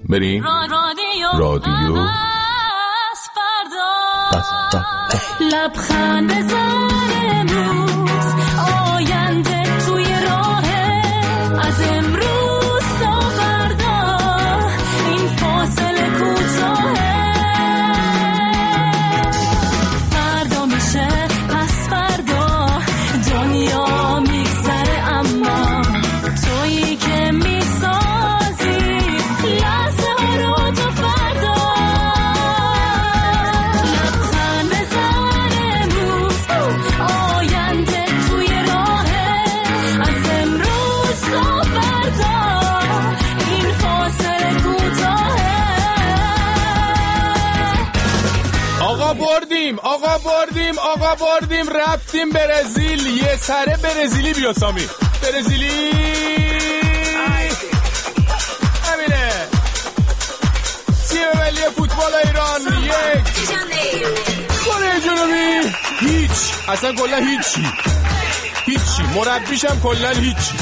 بریم رادیو لبخند بزن امروز آینده توی راهه از امروز تا فردا این فاصله کوتاهه فردا میشه پس فردا دنیا میگذره اما تویی که میسازی لحظه ها رو تا فردا لبخند بزن امروز آینده توی راهه از امروز تا فردا این فاصله کوتاهه آقا بردیم رفتیم برزیل یه سره برزیلی بیا سامی برزیلی همینه تیم ملی فوتبال ایران 1 کره جنوبی هیچ اصلا کلا هیچی مربیشم کلا هیچی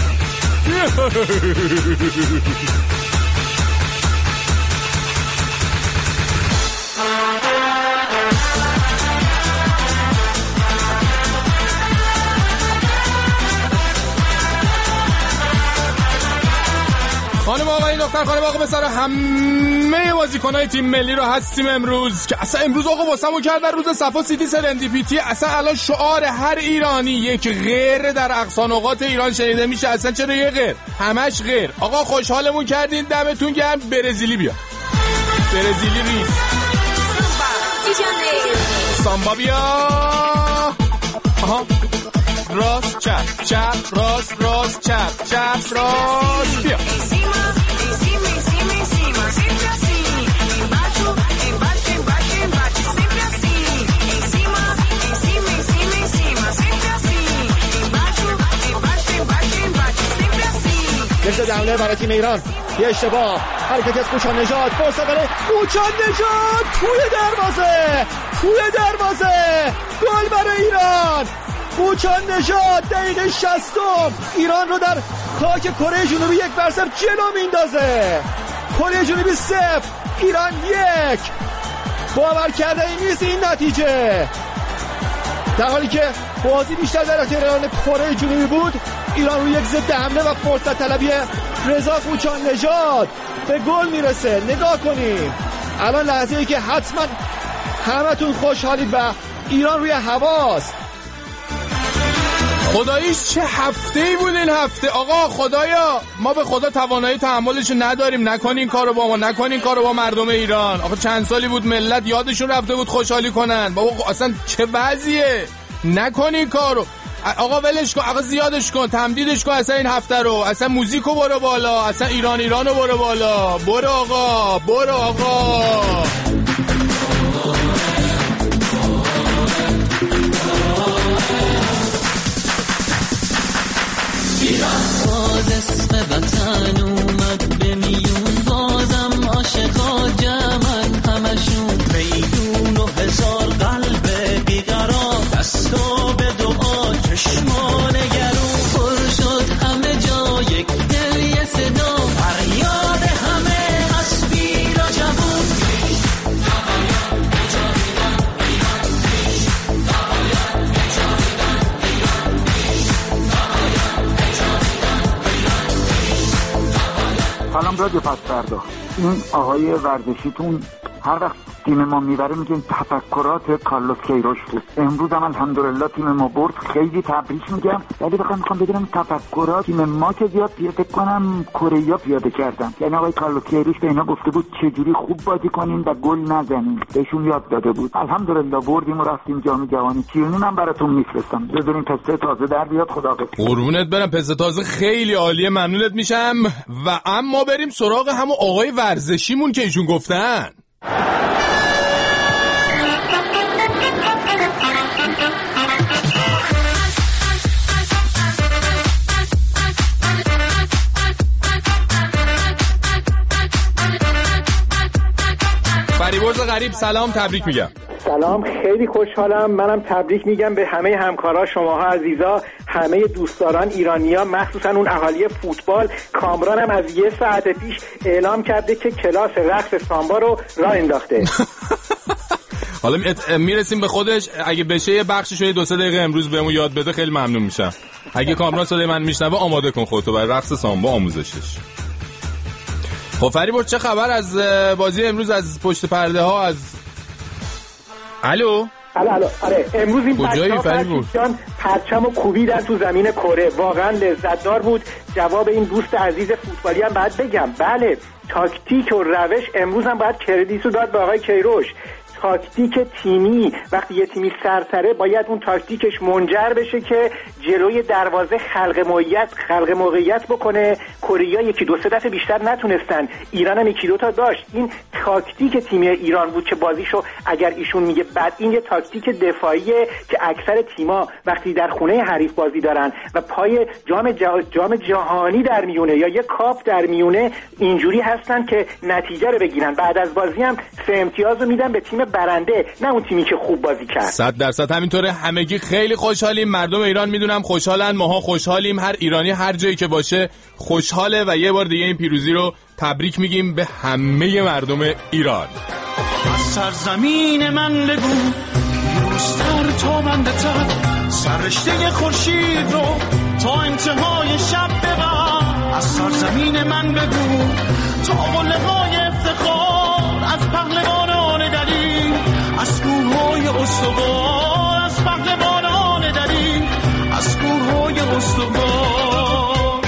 خانم آقای دختر خانم آقا بسر همه بازیکنای تیم ملی رو هستیم امروز که اصلا امروز آقا واسمون کردن روز صفا سیتی سرندیپیتی اصلا الان شعار هر ایرانی یک غیر در اقصا نقاط ایران شنیده میشه اصلا چرا یه غیر همش غیر آقا خوشحالمون کردین دمتون گرم برزیلی بیا برزیلی ریز سامبا بیا آها راست چپ راست چپ راست بیا مثل حمله برای تیم ایران یه اشتباه حرکت از کوچان نژاد فرصت برای کوچان نژاد توی دروازه گل برای ایران کوچان نژاد دقیقه 60 ایران رو در خاک کره جنوبی 1-0 جلو میندازه کره جنوبی 0 ایران 1 باور کردنی نیست این نتیجه در حالی که بازی بیشتر در اختیار کره جنوبی بود ایران رو یک ضد حمله و فرصت طلبی رضا کوچان نژاد به گل میرسه نگاه کنید الان لحظه‌ای که حتما همتون خوشحالید و ایران روی هواست خداییش چه هفته‌ای بود این هفته آقا خدایا ما به خدا توانایی تحملش نداریم نکنین کارو با ما نکنین کارو با مردم ایران آقا چند سالی بود ملت یادشون رفته بود خوشحالی کنن بابا اصلا چه وضعیه نکنین کارو آقا ولش کن آقا زیادش کن تمدیدش کن اصلا این هفته رو اصلا موزیکو برو بالا اصلا ایرانو برو بالا برو آقا باز اسم وطن اومد به میون بازم عاشقا جمعن همشون میدون و هزار قلب بیقرار دستا به دعا چشما نگرون پر شد همه جا یک دل یه صدا فریاد همه از پیر و جوون سلام رادیو پس فردا این آقای ورزشیتون هر وقت تیم ما میبره میگن تفکرات کارلوس کیروش بود امروز هم الحمدلله تیم ما برد خیلی تبریک میگم ولی میخوام بدونم تفکرات تیم ما که زیاد پیاده کنم کره پیاده کردن یعنی آقای کارلوس کیروش به اینا گفته بود چجوری خوب بازی کنین و گل نزنین بهشون یاد داده بود الحمدلله بردیم و رفتیم جام جهانی چیرینی من براتون میفرستم بذارین پسته تازه در بیاد خداحافظ قربونت برم پسته تازه خیلی عالیه ممنونت میشم و اما بریم سراغ همون آقای ورزشیمون که ایشون گفتن فریبرز غریب سلام تبریک میگم سلام خیلی خوشحالم منم تبریک میگم به همه همکارا شماها عزیزا همه دوستداران ایرانی‌ها مخصوصا اون اهالی فوتبال، کامران هم از 1 ساعت پیش اعلام کرده که کلاس رقص سامبا رو راه انداخته. حالا میرسیم به خودش. اگه بشه یه بخشش رو 2-3 دقیقه امروز بهمون یاد بده خیلی ممنون میشم. اگه کامران صدای من میشنوه آماده کن خودتو برای رقص سامبا آموزشش. خب فریبرز چه خبر از بازی امروز از پشت پرده ها؟ از الو آره امروز این بچه‌ها پرچم و کوبیدن تو زمین کره، واقعا لذت دار بود. جواب این دوست عزیز فوتبالی هم باید بگم، بله تاکتیک و روش امروز هم باید کردیتو داد به آقای کیروش. تاکتیک تیمی، وقتی یه تیمی سرسره باید اون تاکتیکش منجر بشه که جلوی دروازه خلق موقعیت بکنه. کره 1-2 دفعه بیشتر نتونستن، ایران هم 1-2 تا داشت. این تاکتیک تیمی ایران بود که بازیشو اگر ایشون میگه بعد این یه تاکتیک دفاعیه که اکثر تیما وقتی در خونه حریف بازی دارن و پای جام جهانی در میونه یا یه کاپ در میونه اینجوری هستن که نتیجه رو بگیرن. بعد از بازی هم 3 امتیاز رو میدن به تیم برنده، نه اون تیمی که خوب بازی کرد. 100% همینطوره. همگی خیلی خوشحالیم، مردم ایران میدونم خوشحالن، ماها خوشحالیم، هر ایرانی هر جایی که باشه خوشحاله و یه بار دیگه این پیروزی رو تبریک میگیم به همه مردم ایران. از سرزمین من بگو پیروزتر تا بندتر، سررشته خورشید رو تا انتهای شب ببر. از سرزمین من بگو تا قله‌های افتخار، از پهلوانان دلیر، از کوههای استوار، از پهلوانان دلیر، از کوههای استوار.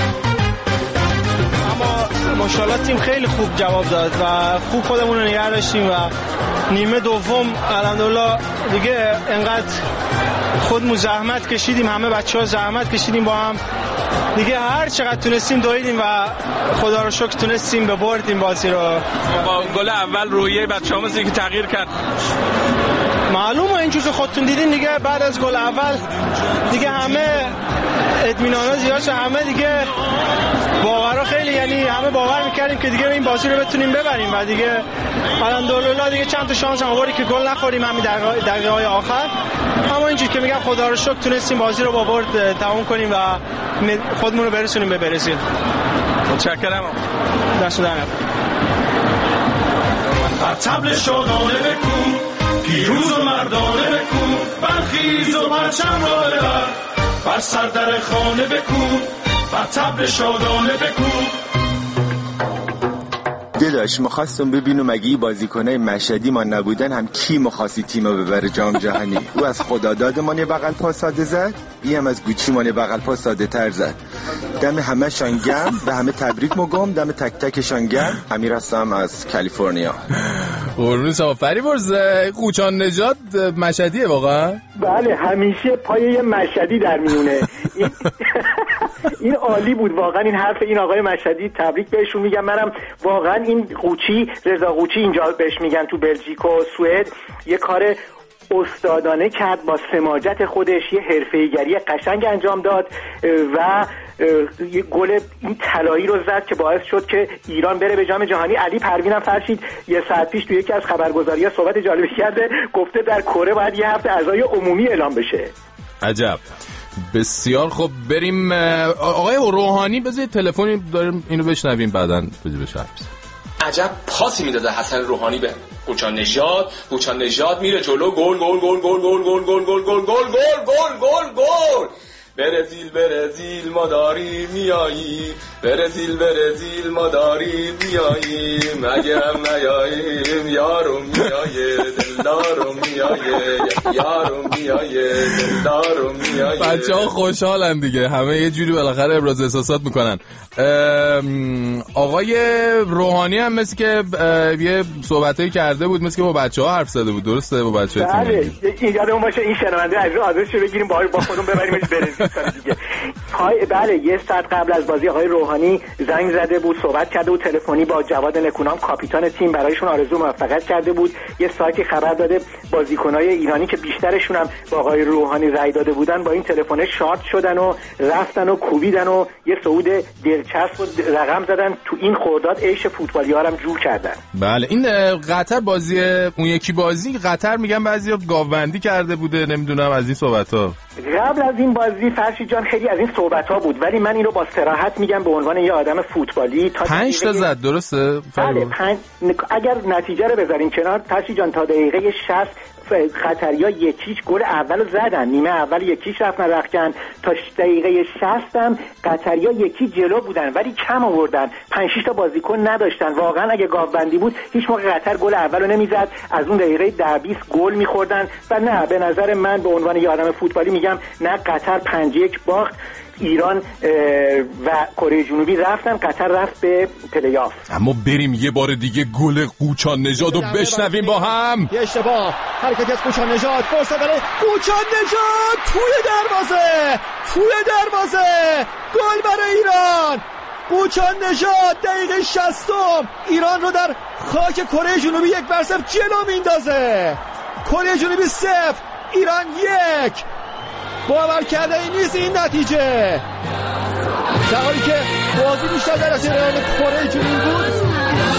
اما ماشاءالله تیم خیلی خوب جواب داد و خوب خودمون رو نگه داشتیم و نیمه دوم الحمدلله دیگه انقدر خودمون زحمت کشیدیم، همه بچه‌ها زحمت کشیدیم با هم دیگه، هر چقدر تونستیم دویدیم و خدا رو شکر تونستیم ببردیم بازی رو. با گل اول رویه بچه‌ها مثل که تغییر کرد. معلومه اینجور که خودتون دیدین دیگه، بعد از گل اول دیگه همه اطمینانا زیاد شد، همه دیگه باورا خیلی، یعنی همه باور میکردیم که دیگه این بازی رو بتونیم ببریم و دیگه الحمدلله دیگه چند تا شانس هم آوردیم که گل نخوریم همین دقیقه‌های آخر. اما اینجوری که میگم خدا رو شکر تونستیم بازی رو با برد تموم کنیم و خودمون رو برسونیم به برزیل. متشکرم. دست در نکنه. بر طبل شادانه بکن، پیروز و مردانه بکن، برخیز و پرچم را ببر، بر سر در خانه بکن، بر طبل شادانه بکن. داداش مخواستم ببینم اگه بازیکنای مشهدی ما نبودن هم کی مخواستی تیمو ببره جام جهانی. او از خدادادمان یه بغل پا ساده زد، ای هم از گوچیمان یه بغل پا ساده تر زد. دم همه شان گرم، به همه تبریک میگم، دم تک تکشان گرم. امیر هستم از کالیفرنیا. قربون شما. فریبرز قوچان نژاد مشهدیه واقعا؟ بله همیشه پای یه مشهدی در میونه. این عالی بود واقعا این حرف این آقای مشهدی، تبریک بهشون میگم. منم واقعا این قوچی، رضا قوچی اینجا بهش میگن تو بلژیک و سوئد، یه کار استادانه کرد، با سماجت خودش یه حرفه‌ایگری قشنگ انجام داد و یه گل این طلایی رو زد که باعث شد که ایران بره به جام جهانی. علی پروینم فرشید یه ساعت پیش تو یکی از خبرگزاری‌ها صحبت جالبی کرده، گفته در کره باید یه هفته عزای عمومی اعلام بشه. عجب. بسیار خب بریم آقای روحانی، بذارید تلفنی داریم اینو بشنویم بعداً بشه حرف. عجب پاسی میداده حسن روحانی به قوچان نژاد میره جلو، گل گل گل گل گل گل گل گل گل گل گل گل گل. برزیل ما داری میایی، برزیل ما داری میایی، مگه هم نیاییم یارو میایه دلدارو میایه، یارو میایه دلدارو میایه. بچه‌ها خوشحالن دیگه، همه یه جوری بالاخره ابراز احساسات میکنن. آقای روحانی هم مثل که یه صحبتایی کرده بود، مثل که با بچه‌ها حرف زده بود، درسته؟ با بچه‌ها بله یادمون باشه این شنونده از آدرسش بگیریم با خودمون ببریمش برزیل دیگه. بله یه ساعت قبل از بازی آقای روحانی زنگ زده بود، صحبت کرده بود تلفنی با جواد نکونام کاپیتان تیم، برایشون آرزو موفقیت کرده بود. یه سایتی خبر داده بازیکنای ایرانی که بیشترشون هم با آقای روحانی رای داده بودن با این تلفن شارت شدن و رفتن و کوبیدن و یه صعود دلچسب و رقم زدن تو این خرداد، عیش فوتبالی‌ها هم جور کردن. بله این قطر بازی اون یکی بازی قطر میگن بعضیا گاوبندی کرده بوده، نمیدونم از این صحبت‌ها. قبل از این بازی فرشید جان خیلی از این صحبت‌ها بود، ولی من این رو با صراحت میگم به عنوان یه آدم فوتبالی تا 5 تا زد درسته؟ بله اگر نتیجه رو بذاریم کنار فرشید جان تا دقیقه 60 قطریا یکیش گل اولو زدن، نیمه اول یکیش رفتن رختکن، تا دقیقه 60 هم قطریا یکی جلو بودن ولی کم آوردن، 5-6 تا بازیکن نداشتن. واقعا اگه گاوبندی بود هیچ موقع قطر گل اولو نمیزد، از اون دقیقه 10-20 گل میخوردن و نه، به نظر من به عنوان یه آدم فوتبالی میگم نه، قطر 5-1 باخت، ایران و کره جنوبی رفتن، قطر رفت به پلی آف. اما بریم یه بار دیگه گل قوچان نژاد رو بشنویم با هم. یه اشتباه، حرکتی از قوچان نژاد، فرصت برای قوچان نژاد، توی دروازه، گل برای ایران. قوچان نژاد دقیقه 60 ایران رو در خاک کره جنوبی 1-0 جلو میندازه. کره جنوبی 0 ایران 1. باور کرده این نیست این نتیجه، در حالی که بازی بیشتر در جریان کره جنوبی بود.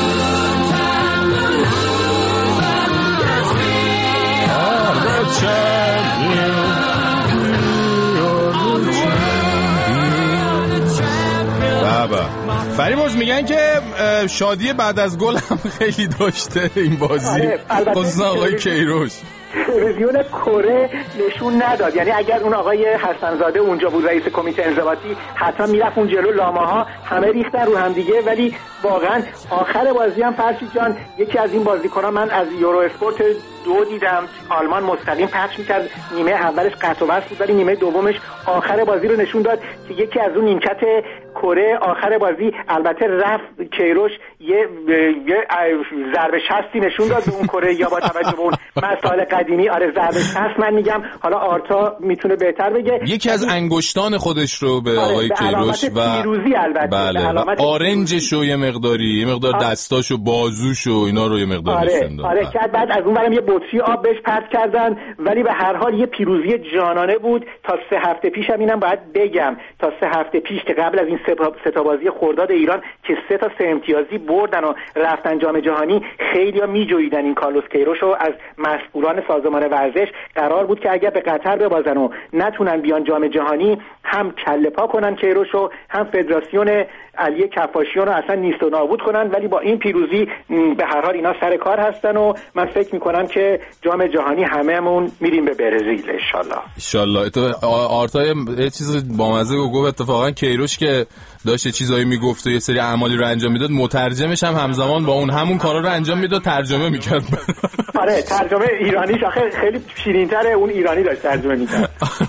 بابا فریبرز میگن که شادی بعد از گل هم خیلی داشته این بازی، خصوصا آقای کیروش. تلویزیون کره نشون نداد، یعنی اگر اون آقای حسنزاده اونجا بود رئیس کمیته انضباطی حتما میرفت اون جلو، لاماها همه ریختن رو هم دیگه. ولی واقعا آخر بازی هم فرشید جان یکی از این بازیکن‌ها من از یورو اسپورت 2 دیدم، آلمان مستقیم پخش می‌کرد، نیمه اولش قطع و وصل بود ولی نیمه دومش آخر بازی رو نشون داد که یکی از اون نیمکت کره آخر بازی البته رفت کیروش یه ضربه شستی نشون داد به اون کره یا با توجه به اون مسائل قدیمی. آره ضربه شست من میگم، حالا آرتا میتونه بهتر بگه، یکی از انگشتان خودش رو به آقای کیروش و پیروزی البته بله و آرنجش و یه مقدار دستاش و بازوش و اینا رو یه مقدار نشون داد. آره که بعد از اون برم یه بطری آب بهش پرت کردن، ولی به هر حال یه پیروزی جانانه بود. تا 3 هفته پیشم اینم باید بگم، تا 3 هفته پیش که قبل از این 3 تا بازی خرداد ایران که 3 تا 3 امتیازی بردن و رفتن جام جهانی، خیلیا میجویدن این کارلوس کیروشو از مسئولان سازمان ورزش. قرار بود که اگر به قطر ببازن و نتونن بیان جام جهانی، هم کله پا کنن کیروشو، هم فدراسیون علی کفاشیان رو اصلا نیست و نابود کنن. ولی با این پیروزی به هر حال اینا سر کار هستن و من فکر میکنم که جام جهانی هممون میریم به برزیل انشالله. آرتا یه چیز بامزه گفت اتفاقا کیروش که داشت چیزایی میگفت و یه سری اعمالی رو انجام میداد، مترجمش هم همزمان با اون همون کارا رو انجام میداد، ترجمه میکرد. آره ترجمه ایرانیش آخه خیلی شیرین‌تره، اون ایرانی داشت ترجمه میکرد.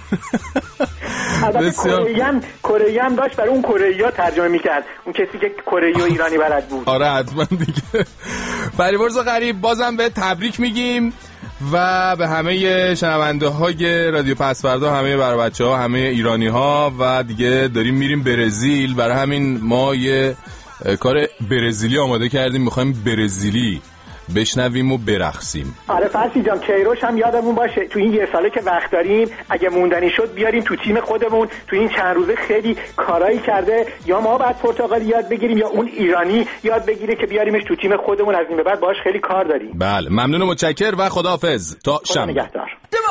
کره هم داشت برای اون کره‌ای‌ها ترجمه میکرد، اون کسی که کره و ایرانی بلد بود. آره حتما دیگه. فریبرز غریب بازم به تبریک میگیم و به همه شنونده های رادیو پسوردا، همه برای بچه‌ها، همه ایرانی ها، و دیگه داریم میریم برزیل. برای همین ما یه کار برزیلی آماده کردیم، میخوایم برزیلی بشنویم و برقصیم. آره فرشید جان، کیروش هم یادمون باشه تو این 1 ساله که وقت داریم اگه موندنی شد بیاریم تو تیم خودمون. تو این چند روزه خیلی کارایی کرده، یا ما بعد پرتغالی یاد بگیریم یا اون ایرانی یاد بگیره که بیاریمش تو تیم خودمون. از این به بعد باهاش خیلی کار داریم. بله ممنون و متشکر و خداحافظ تا شب. نگهدار.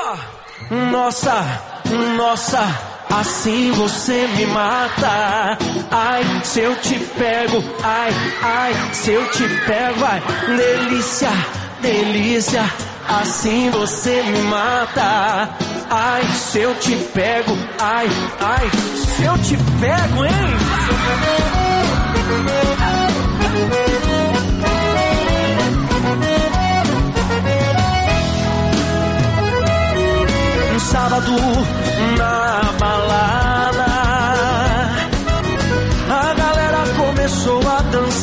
Nossa, assim você me mata. Ai, se eu te pego, ai, se eu te pego, ai, delícia, delícia. Assim você me mata. Ai, se eu te pego, ai, se eu te pego, hein? Sábado na balada, a galera começou a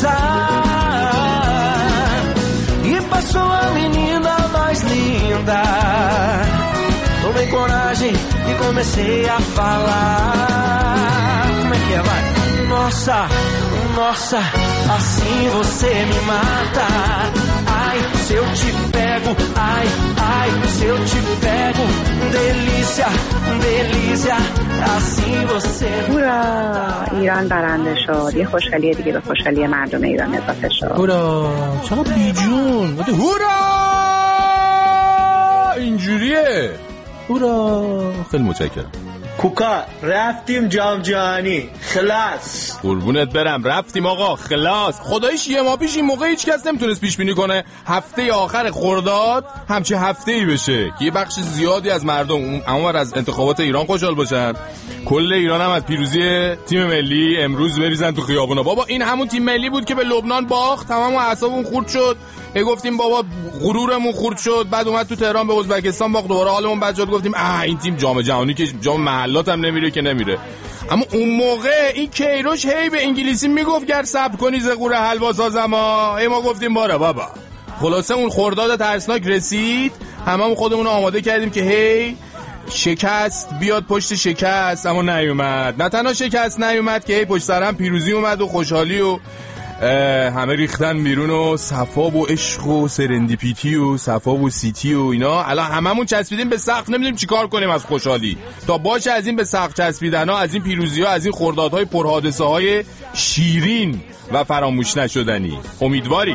dançar e passou a menina mais linda. Tomei coragem e comecei a falar. Como é que é, vai? Nossa, nossa, assim você me mata. Ai, se eu te pego, ai, se eu te pego, delícia, delícia, assim você me mata. ایران برنده شد. یه خوشحالی دیگه به خوشحالی مردم ایران اضافه شد. هورا چقدر بیجون. هورا اینجوریه. هورا. خیلی متشکرم. کوکا رفتیم جام جهانی، خلاص. قربونت برم، رفتیم آقا، خلاص. خداییش یه ماه پیش این موقع هیچ کس نمیتونست پیش بینی کنه هفته آخر خرداد همچه هفته‌ای بشه که یه بخش زیادی از مردم اونور از انتخابات ایران خوشحال باشن، کل ایران هم از پیروزی تیم ملی امروز بریزن تو خیابونا. بابا این همون تیم ملی بود که به لبنان باخت، تمام اعصابمون خورد شد، گفتیم بابا غرورمون خورد شد. بعد اومد تو تهران به ازبکستان باخت، دوباره حالمون بد شد، گفتیم این تیم جام جهانی که جام محلات هم نمیره که نمیره. اما اون موقع این کیروش هی به انگلیسی میگفت گر صبر کنی زغور حلوا سازم ما گفتیم باره بابا. خلاصه اون خرداد ترسناک رسید، هممون خودمون رو آماده کردیم که هی شکست بیاد پشت شکست، اما نیومد. نه تنها شکست نیومد که هی پشت سرم پیروزی اومد و خوشحالی و همه ریختن بیرون و صفا و عشق و سرندیپیتی و صفا و سیتی و اینا. الان هممون چسبیدیم به سقف، نمیدونیم چیکار کنیم از خوشحالی. تا باشه از این به سقف چسبیدن ها، از این پیروزی ها، از این خردادهای پرحادثه های شیرین و فراموش نشدنی امیدواری.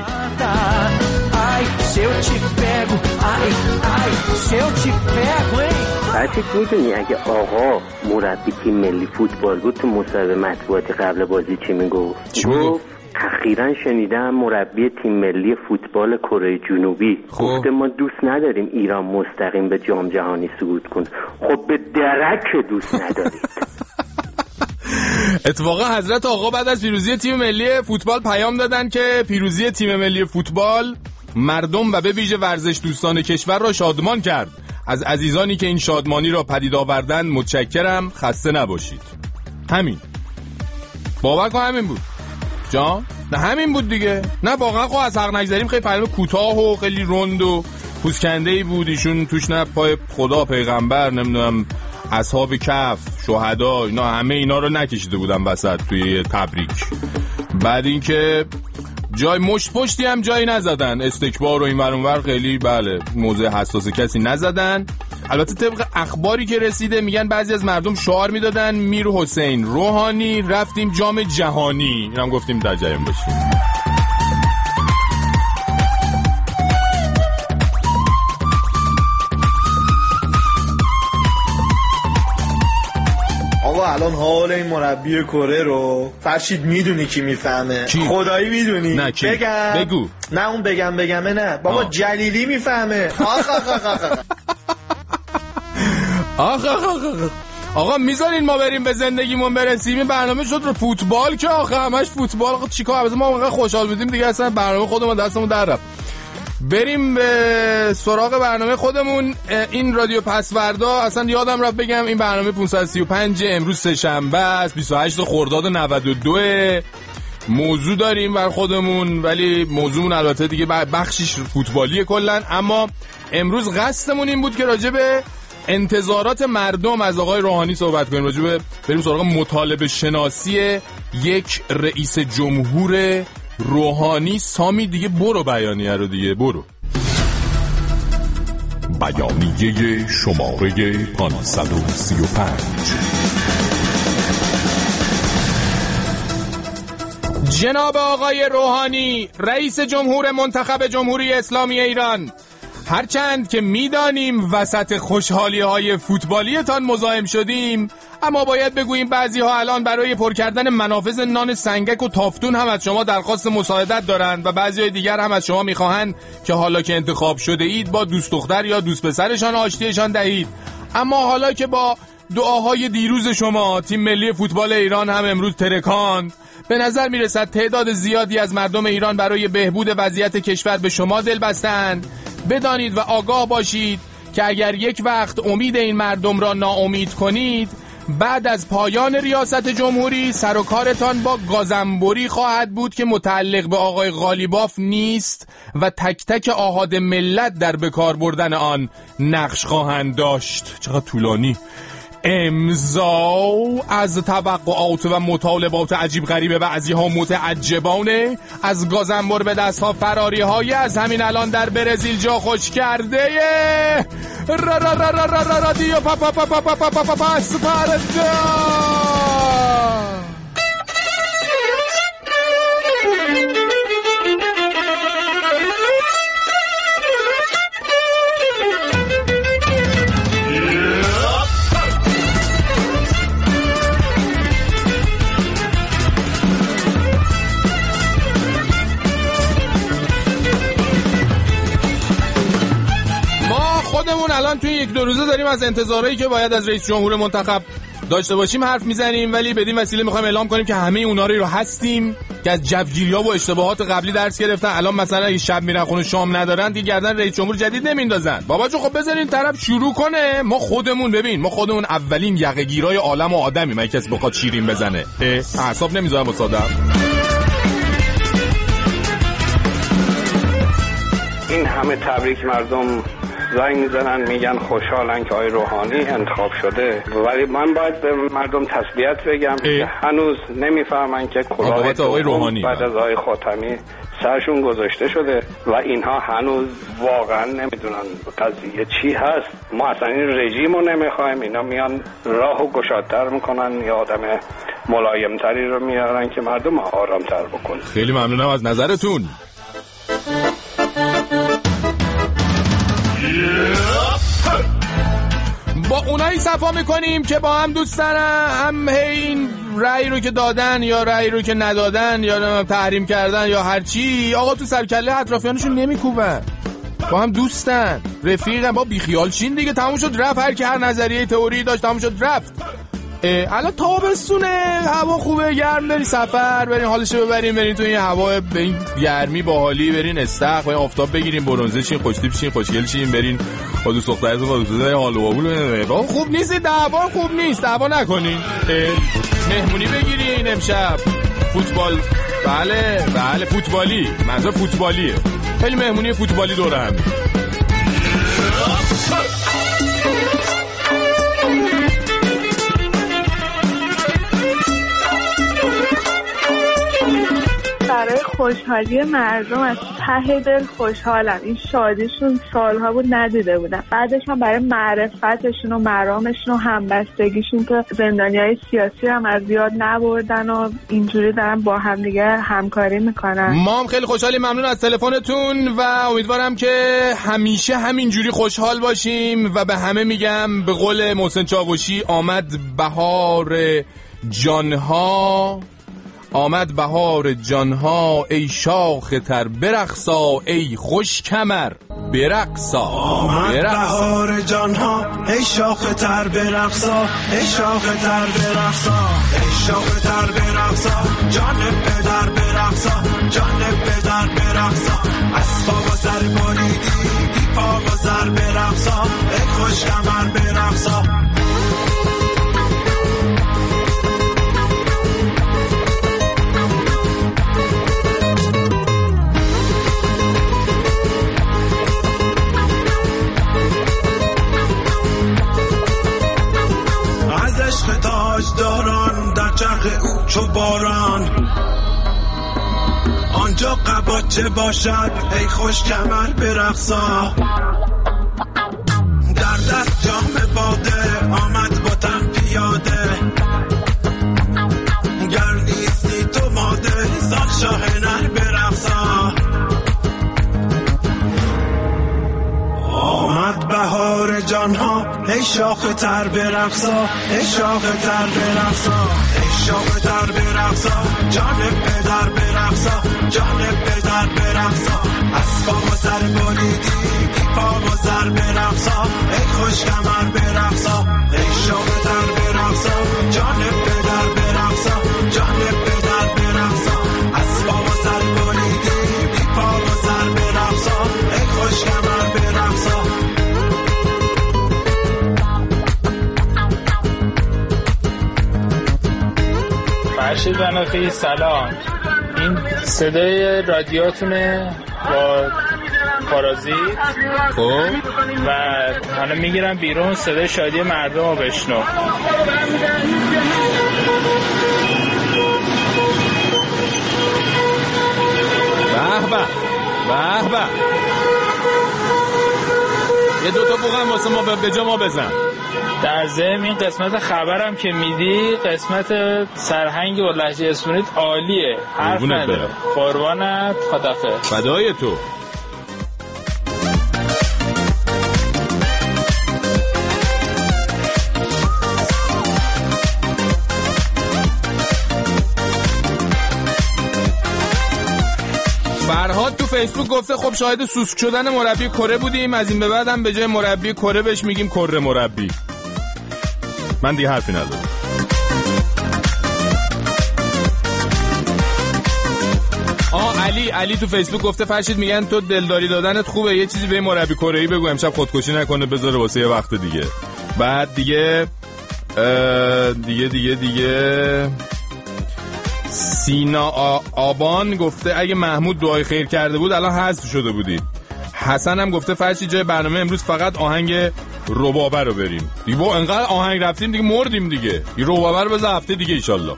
بچه میدونی اگه آقا مربی تیم ملی فوتبال بود تو مصاحبه مطبوعاتی قبل بازی چی میگفت؟ اخیراً شنیدم مربی تیم ملی فوتبال کره جنوبی گفته ما دوست نداریم ایران مستقیم به جام جهانی صعود کنه. خب به درک دوست ندارید. اتفاقا حضرت آقا بعد از پیروزی تیم ملی فوتبال پیام دادن که پیروزی تیم ملی فوتبال مردم و به ویژه ورزش دوستان کشور را شادمان کرد. از عزیزانی که این شادمانی را پدید آوردند متشکرم، خسته نباشید. همین باور کن، همین بود جان، نه همین بود دیگه. نه واقعا خب از حق نگذریم، خیلی پیام کوتاه و خیلی رند و پوزکنده‌ای بود. ایشون توش نه پای خدا، پیغمبر، نمیدونم اصحاب کهف، شهدا، اینا همه اینا رو نکشیده بودن وسط توی تبریک. بعد اینکه جای مشت پشتی هم جایی نزدن، استکبار و این ور اون ور خیلی بله موضع حساس کسی نزدن. البته طبق اخباری که رسیده میگن بعضی از مردم شعار میدادن میر حسین روحانی رفتیم جام جهانی. اینم گفتیم در جریان باشیم. آقا الان حال این مربی کره رو فرشید میدونی کی میفهمه؟ خدایی میدونی؟ نه کی؟ بگو. نه اون بگمه نه بابا جلیلی میفهمه. آقا میذارین ما بریم به زندگیمون برسیم؟ این برنامه شد رو فوتبال که آخه همش فوتبال. آقا چیکار؟ ما واقعا خوشحال بودیم دیگه، اصلا برنامه خودمون دستمون در رفت. بریم به سراغ برنامه خودمون. این رادیو پسوردا، اصلا یادم رفت بگم این برنامه 535 امروز سه‌شنبه است، 28 خرداد 92. موضوع داریم بر خودمون، ولی موضوعمون البته دیگه بخشش فوتبالیه کلا. اما امروز قصدمون این بود که راجع به انتظارات مردم از آقای روحانی صحبت کنیم، راجع به بریم سراغ مطالبه شناسی یک رئیس جمهور روحانی. سامی دیگه برو بیانیه رو دیگه برو. بیانیه شماره 535. جناب آقای روحانی رئیس جمهور منتخب جمهوری اسلامی ایران، هرچند که میدانیم وسط خوشحالی‌های فوتبالیتان مزاحم شدیم، اما باید بگوییم بعضی‌ها الان برای پر کردن منافذ نان سنگک و تافتون هم از شما درخواست مساعدت دارند و بعضی‌های دیگر هم از شما می‌خواهند که حالا که انتخاب شده اید با دوست دختر یا دوست پسرشان آشتیشان دهید. اما حالا که با دعاهای دیروز شما تیم ملی فوتبال ایران هم امروز ترکاند، به نظر میرسد تعداد زیادی از مردم ایران برای بهبود وضعیت کشور به شما دل بستند. بدانید و آگاه باشید که اگر یک وقت امید این مردم را ناامید کنید، بعد از پایان ریاست جمهوری سر و کارتان با گازنبوری خواهد بود که متعلق به آقای غالیباف نیست و تک تک آحاد ملت در بکار بردن آن نقش خواهند داشت. چقدر طولانی. امضا از توقعات و مطالبات عجیب غریب بعضی‌ها متعجبانه، از گازنبر به دست‌ها فراری‌های از همین الان در برزیل جا خوش کرده رادیو پسوردا. خودمون الان توی یک دو روزه داریم از انتظارایی که باید از رئیس جمهور منتخب داشته باشیم حرف میزنیم، ولی بدین وسیله میخوایم اعلام کنیم که همه اونا رو هستیم که از جوگیری‌ها و اشتباهات قبلی درس گرفتن. الان مثلا اگه شب میرن خونه شام ندارن دیگه گردن رئیس جمهور جدید نمیندازن. بابا جو خب بذارین طرف شروع کنه. ما خودمون اولین یقه‌گیرای عالم و آدمی. من کسی بخواد شیرین بزنه اعصاب نمیذارم مصادم. این همه تبریک مردم زنگ میزنن میگن خوشحالن که آقای روحانی انتخاب شده، ولی من باید به مردم تسلیت بگم که هنوز نمیفهمن که کلاه آقای روحانی بعد از آقای خاتمی سرشون گذاشته شده و اینها هنوز واقعا نمیدونن قضیه چی هست. ما اصلا این رژیم رو نمیخوایم، اینا میان راهو گشادتر میکنن یا آدم ملایمتری رو میارن که مردم آرامتر بکنن. خیلی ممنونم از نظرتون. با اونایی صفا میکنیم که با هم دوست دارن، هم این رأی رو که دادن یا رأی رو که ندادن یا تحریم کردن یا هرچی، آقا تو سرکله اطرافیانشون نمیکوبن، با هم دوستن، رفیقن. با بیخیال چین دیگه، تموم شد رفت. هر کی هر نظریه تئوری داشت تموم شد رفت. الان تابستونه، هوا خوبه، گرم، برین سفر، برین حالشو ببرین، برین تو این هوا به این گرمی باحالی، برین استخ، برین آفتاب بگیرین، برنزه شین، خوشتیپ شین، خوشگل شین، برین با دوست دخترتون با دوست حال و هوول. خوب نیست دعوا، خوب نیست دعوا نکنین. مهمونی بگیرین امشب، فوتبال. بله فوتبالی، منظور فوتبالیه. خیلی مهمونی فوتبالی دوره هم. برای خوشحالی مردم از ته دل خوشحالم. این شادیشون سالها بود ندیده بودم. بعدش هم برای معرفتشون و مرامشون و همبستگیشون که زندانیای سیاسی هم از یاد نبردن و اینجوری دارن با هم دیگه همکاری میکنن. ما هم خیلی خوشحالیم. ممنون از تلفنتون و امیدوارم که همیشه همینجوری خوشحال باشیم و به همه میگم به قول محسن چاوشی آمد بهار جانها، آمد بهار جانها، ای شاخ تر برقصا، ای خوش کمر برقصا. آمد بهار جانها، ای شاخ تر برقصا، ای شاخ تر برقصا، ای شاخ تر برقصا، جان پدر برقصا، جان پدر برقصا. از پا و سر بریدی بی پا و سر برقصا، ای خوش کمر برقصا. داران در چرخ او چو باران، آنجا قباچه باشد ای خوش کمر برقصا. در دست جام باده آمد با تن پیاده، گر نیستی تو ماده زان شاه نر برقصا. آمد بهار جانها، ای شاخ تر برقصا، ای شاخ تر برقصا، ای شاخ تر برقصا، جان پدر برقصا، جان پدر برقصا. از پا و سر بریدی بی پا و سر برقصا، ای خوش کمر برقصا، ای شاخ تر برقصا، جان پدر برقصا، جان پدر برقصا. از پا و سر بریدی بی پا و سر برقصا، ای خوش کمر برقصا. فرشید بنافی سلام. این صدای رادیاتونه با پارازیت. خب و حالا میگیرم بیرون صدای شادی مردم رو بشنو. به به به به. یه دوتا بوغم واسه ما به جا ما بزن. در ضمن این قسمت خبرم که میدی قسمت سرهنگ و لهجه اسپانیت عالیه. حرف نداره. قربانت، خدافظ. فدای تو. فرهاد تو فیسبوک گفته خب شاهد سوسک شدن مربی کره بودیم، از این به بعدم به جای مربی کره بهش میگیم کره مربی. من دیگه حرفی ندارم. علی تو فیسبوک گفته فرشید میگن تو دلداری دادنت خوبه، یه چیزی به مربی کره‌ای بگو امشب خودکشی نکنه، بذاره واسه یه وقت دیگه. بعد دیگه سینا آبان گفته اگه محمود دعای خیر کرده بود الان حذف شده بودی. حسن هم گفته فرشید جای برنامه امروز فقط آهنگ ربابه رو بریم. دیگه با انقدر آهنگ رفتیم دیگه مردیم دیگه. این ربابه رو بذار هفته دیگه انشالله.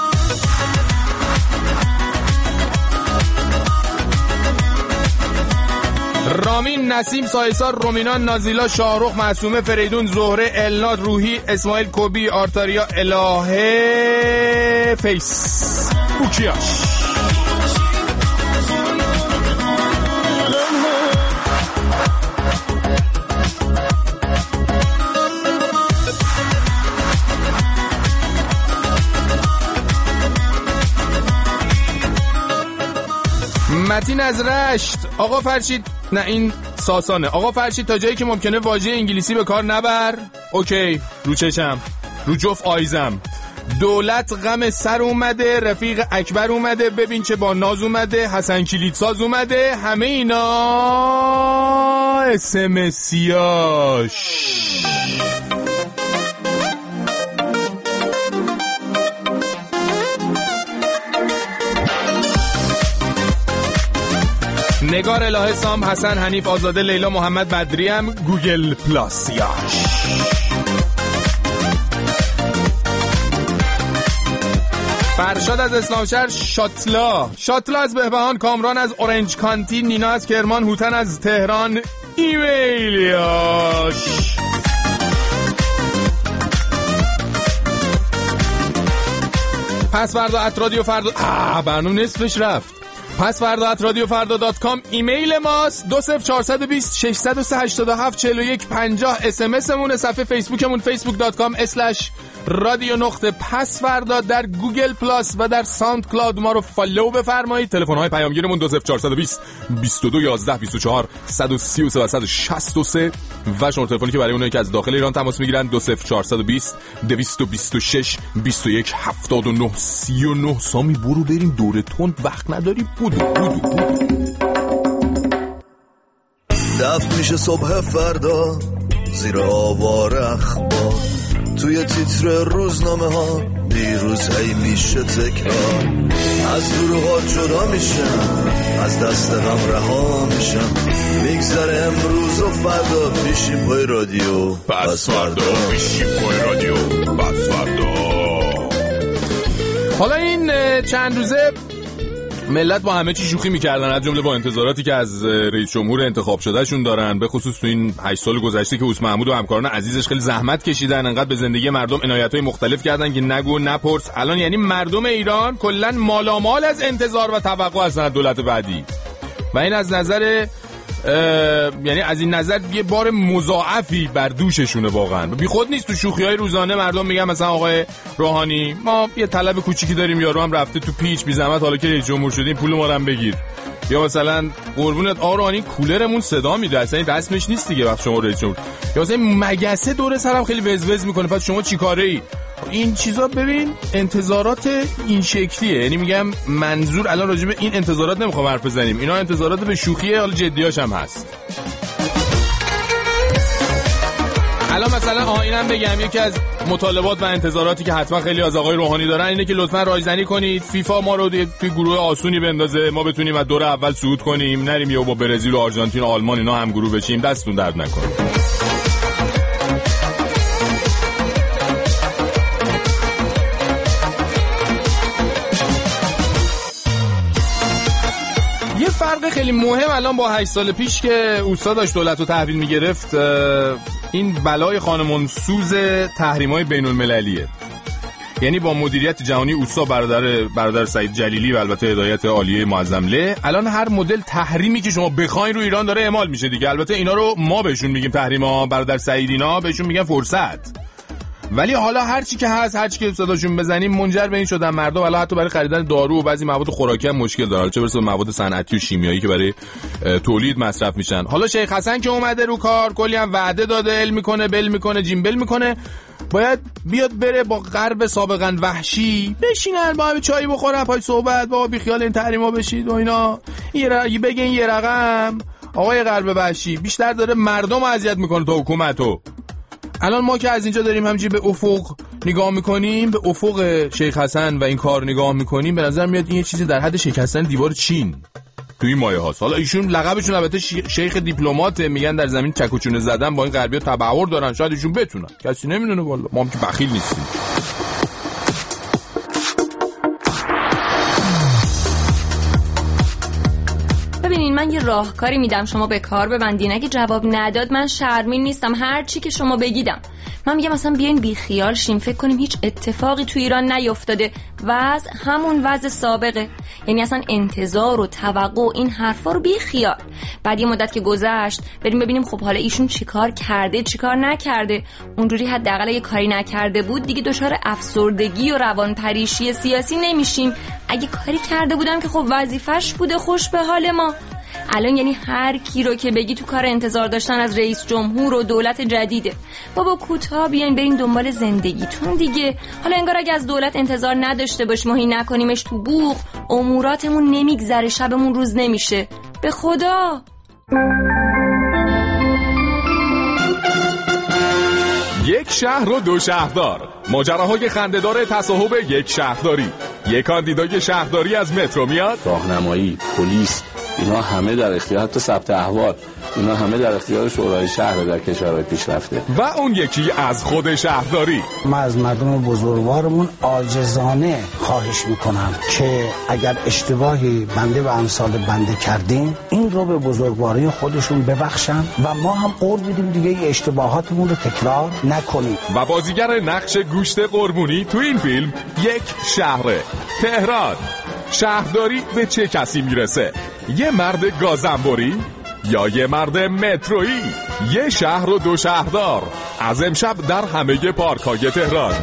رامین، نسیم، سایسار، رومینان، نازیلا، شاهرخ، معصومه، فریدون، زهره، الناد، روحی، اسماعیل، کوبی، آرتاریا، الهه، فیس بوکیاش. متین از رشت، آقا فرشید، نه این ساسانه، آقا فرشید تا جایی که ممکنه واژه انگلیسی به کار نبر. اوکی، رو چشم، رو جفت آیزم. دولت غم سر اومده، رفیق اکبر اومده، ببین چه با ناز اومده، حسن کلیدساز اومده، همه اینا اسمسیاش. نگار، الهه، سام، حسن، حنیف، آزاده، لیلا، محمد، بدری هم گوگل پلاسیاش. فرشاد از اسلامشهر، شاتلا از بهبهان، کامران از اورنج کانتی، نینا از کرمان، هوتن از تهران، ایمیلیاش. پس فردا @رادیو فردا برنامه نصفش رفت. پس فردا @رادیوفردا.com ایمیل ماست. 20420 603 87 41 50 SMS مونه. صفحه فیسبوکمون facebook.com/radio_pasfarda. در گوگل پلاس و در ساوند کلاود ما رو فالو بفرمایید. تلفن های پیامگیرمون 20420 22 11 24 133 و 163 و شماره تلفنی که برای اونایی که از داخل ایران تماس میگیرن 20420 226 21 79 39. سامی برو بریم دوره تند، وقت نداری. بودو دفت میشه صبح فردا زیر آوار اخبار، توی تیتر روزنامه ها دیروز هی میشه تکرار، از گروه ها جدا میشم، از دست غم رها میشم، میگذره امروز و فردا پیشیم پای رادیو پس فردا، پیشیم پای رادیو پس فردا. حالا این چند روزه ملت با همه چی شوخی میکردن، از جمله با انتظاراتی که از رئیس جمهور انتخاب شده شون دارن، به خصوص تو این 8 سال گذشته که اوس محمود و همکاران عزیزش خیلی زحمت کشیدن، انقدر به زندگی مردم عنایت‌های مختلف کردن که نگو نپرس. الان یعنی مردم ایران کلاً مالامال از انتظار و توقع هستن از دولت بعدی و این از نظر یعنی از این نظر یه بار مضاعفی بر دوششونه. واقعا بی خود نیست. تو شوخی‌های روزانه مردم میگن مثلا آقای روحانی ما یه طلب کوچیکی داریم، یارو هم رفته تو پیچ، بی زحمت حالا که رئیس جمهور شدیم پول ما رو هم بگیر. یا مثلا قربونت آقا روحانی کولرمون صدا میده، اصلا این رسمش نیست دیگه وقت شما رئیس جمهور. یا مثلا مگسه دور سرم خیلی وزوز میکنه، پس شما چیکاره‌ای؟ این چیزا ببین انتظارات این شکلیه. یعنی میگم منظور الان راجع به این انتظارات نمیخوام حرف بزنیم، اینا انتظارات به شوخیه، حالا جدیاش هم هست. الان مثلا اینم بگم یکی از مطالبات و انتظاراتی که حتما خیلی از آقای روحانی دارن اینه که لطفاً رایزنی کنید فیفا ما رو توی گروه آسونی بندازه، ما بتونیم از دور اول صعود کنیم، نریم یا با برزیل و آرژانتین و آلمان اینا هم گروه بشیم. دستتون درد نکنه. فرق خیلی مهم الان با 8 سال پیش که اوستا داشت دولت رو تحویل میگرفت، این بلای خانمانسوز تحریم‌های بین‌المللیه. یعنی با مدیریت جهانی اوستا برادر سعید جلیلی و البته هدایت عالیه معظمله، الان هر مدل تحریمی که شما بخواین رو ایران داره اعمال میشه دیگه. البته اینا رو ما بهشون میگیم تحریما، برادر سعید اینا بهشون میگن فرصت. ولی حالا هر چی که هست، هر چی که صداشون بزنیم منجر به این شدن مردم حالا حتی برای خریدن دارو و بعضی مواد خوراکی هم مشکل دارن، چه برسه به مواد صنعتی و شیمیایی که برای تولید مصرف میشن. حالا شیخ حسن که اومده رو کار، کلی هم وعده داده، ال میکنه، بل میکنه، جیمبل میکنه، باید بیاد بره با غرب سابقا وحشی بشینن با هم چای بخورن، پای صحبت، بابا بی خیال این تحریما بشید و اینا، بگین یه رقم. آقای غرب وحشی بیشتر داره مردم اذیت میکنه تا حکومتو. الان ما که از اینجا داریم همینجوری به افق نگاه میکنیم، به افق شیخ حسن و این کار نگاه میکنیم، به نظر میاد این یه چیزی در حد شکستن دیوار چین تو این مایه هاست. حالا ایشون لقبشون البته شیخ دیپلماته، میگن در زمین چک و چونه زدن با این غربی‌ها تبحر دارن، شاید ایشون بتونن، کسی نمیدونه والله، ما هم که بخیل نیستیم. ببینین من یه راهکاری میدم شما به کار ببندین، اگه جواب نداد من شرمین نیستم، هر چی که شما بگیدم. من میگم مثلا بیاین بی خیال شیم، فکر کنیم هیچ اتفاقی تو ایران نیفتاده، وضع همون وضع سابقه، یعنی اصلا انتظار و توقع این حرفا رو بی خیال. بعد یه مدت که گذشت بریم ببینیم خب حالا ایشون چیکار کرده چیکار نکرده، اونجوری حداقل اگه کاری نکرده بود دیگه دچار افسردگی و روانپریشی سیاسی نمیشیم. اگه کاری کرده بودم که خب وظیفش بوده، خوش به حال ما. الان یعنی هر کی رو که بگی تو کار انتظار داشتن از رئیس جمهور و دولت جدیده. بابا کوتاه بیاین برین دنبال زندگیتون دیگه. حالا انگار اگه از دولت انتظار نداشته باشیم و هی نکنیمش تو بوق، اموراتمون نمیگذره، شبمون روز نمیشه. به خدا. یک شهر و دو شهردار، ماجراهای خنده‌دار تصاحب یک شهرداری. یک کاندیدای شهرداری از مترو میاد، راهنمایی، پلیس، اینا همه در اختیار، حتی ثبت احوال، اینا همه در اختیار شورای شهر در کشورهای پیشرفته. و اون یکی از خود شهرداری. ما از مردم بزرگوارمون عاجزانه خواهش میکنم که اگر اشتباهی بنده و امثال بنده کردیم این رو به بزرگواری خودشون ببخشن و ما هم قول میدیم دیگه اشتباهاتمون رو تکرار نکنیم. و بازیگر نقش گوشت قربونی تو این فیلم یک شهره، تهران. شهرداری به چه کسی میرسه؟ یه مرد گازنبوری یا یه مرد مترویی؟ یه شهر و دو شهردار از امشب در همه پارک‌های تهران.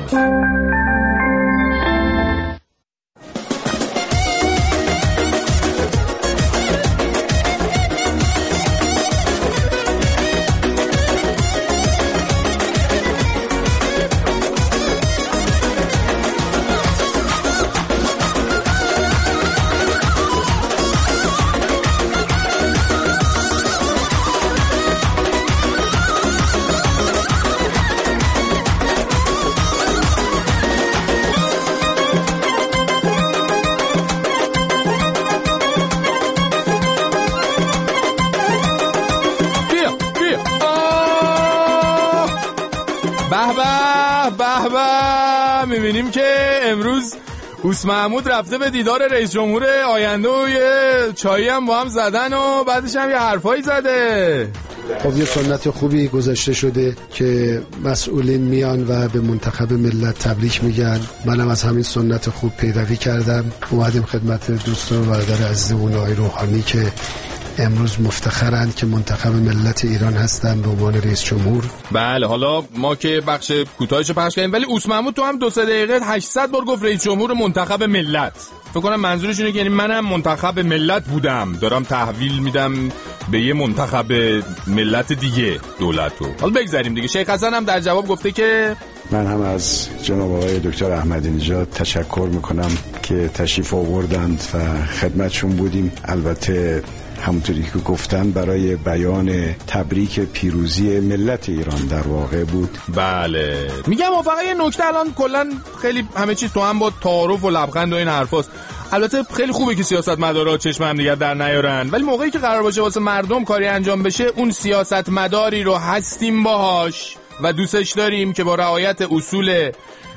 میبینیم که امروز اوس محمود رفته به دیدار رئیس جمهور آینده و یه چایی هم با هم زدن و بعدش هم یه حرفایی زده. خب یه سنت خوبی گذاشته شده که مسئولین میان و به منتخب ملت تبریک میگن. منم از همین سنت خوب پیروی کردم، اومدیم خدمت دوستان و برادر عزیزمون آقای روحانی که امروز مفتخرند که منتخب ملت ایران هستن به عنوان رئیس جمهور. بله حالا ما که بخش کوتاهشو پخش کردیم، ولی اوس محمود تو هم 2-3 دقیقه 800 بار گفت رئیس جمهور منتخب ملت. فکر کنم منظورش اینه که یعنی منم منتخب ملت بودم، دارم تحویل میدم به یه منتخب ملت دیگه دولتو. حالا بگذاریم دیگه. شیخ حسن هم در جواب گفته که من هم از جناب آقای دکتر احمدی نژاد تشکر میکنم که تشریف آوردند و خدمتشون بودیم. البته همونطوری که گفتن برای بیان تبریک پیروزی ملت ایران در واقع بود. بله میگم فقط یه نکته، الان کلا خیلی همه چیز تو هم با تعارف و لبخند و این حرفاست. البته خیلی خوبه که سیاستمدارا چشم هم دیگر در نیارن، ولی موقعی که قرار باشه واسه مردم کاری انجام بشه اون سیاستمداری رو هستیم باهاش و دوستش داریم که با رعایت اصول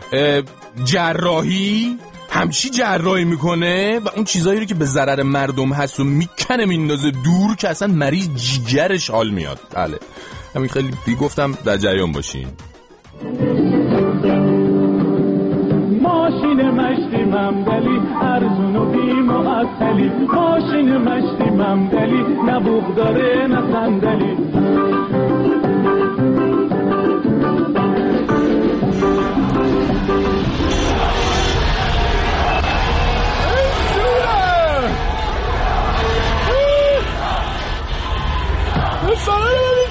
جراحی همچی جراحی میکنه و اون چیزایی رو که به ضرر مردم هست و میکنه میندازه دور که اصلا مریض جیگرش حال میاد. بله همین خیلی گفتم در جریان باشین. ماشین مشتی ممدلی ارزون و بی معطلی، ماشین مشتی ممدلی نه بوق داره نه صندلی.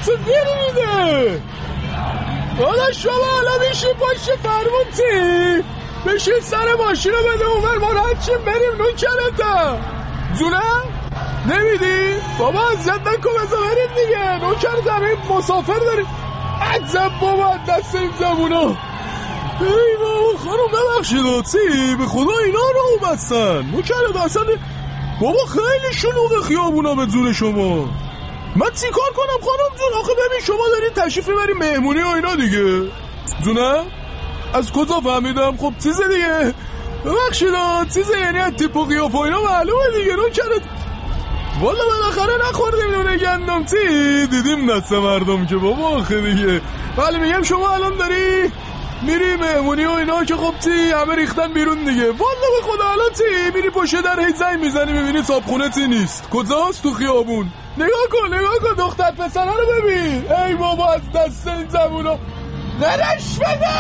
تو گیری میده. داداش شما حالا میشی پشت فرمونتی بشین سر ماشین رو بده اومر ما رد شیم بریم نوکرتم. جونم نمیدی؟ بابا عزت نکن بذار بریم دیگه. نوکرتم این مسافر داریم. عجب بابا دست این زبونا. ای بابا خانم ببخشید چی به خدا اینا رو بستن نوکرت اصلا. بابا خیلی شلوغه خیابونا به زور شما. من چی کار کنم خانم جون؟ آخه ببین شما دارین تشریف میبرین مهمونی و اینا دیگه. جونم از کجا فهمیدم؟ خب چیزه دیگه. ببخشید چیزه یعنی از تیپ و قیافه اینا معلومه دیگه. نوکرت والا بالاخره نخوردیم نونه گندم چی دیدیم دست مردم که بابا آخه دیگه. ولی میگم شما الان داری میری مهمونی و اینا که خب چی همه ریختن بیرون دیگه. والا به خدا الان چی میری پشت در هی زنگ میزنی میبینی صابخونه چی نیست. کجاست؟ تو خیابون. نگاه کن دختر پسره رو ببین. ای بابا از دست این زبونا نرش بده.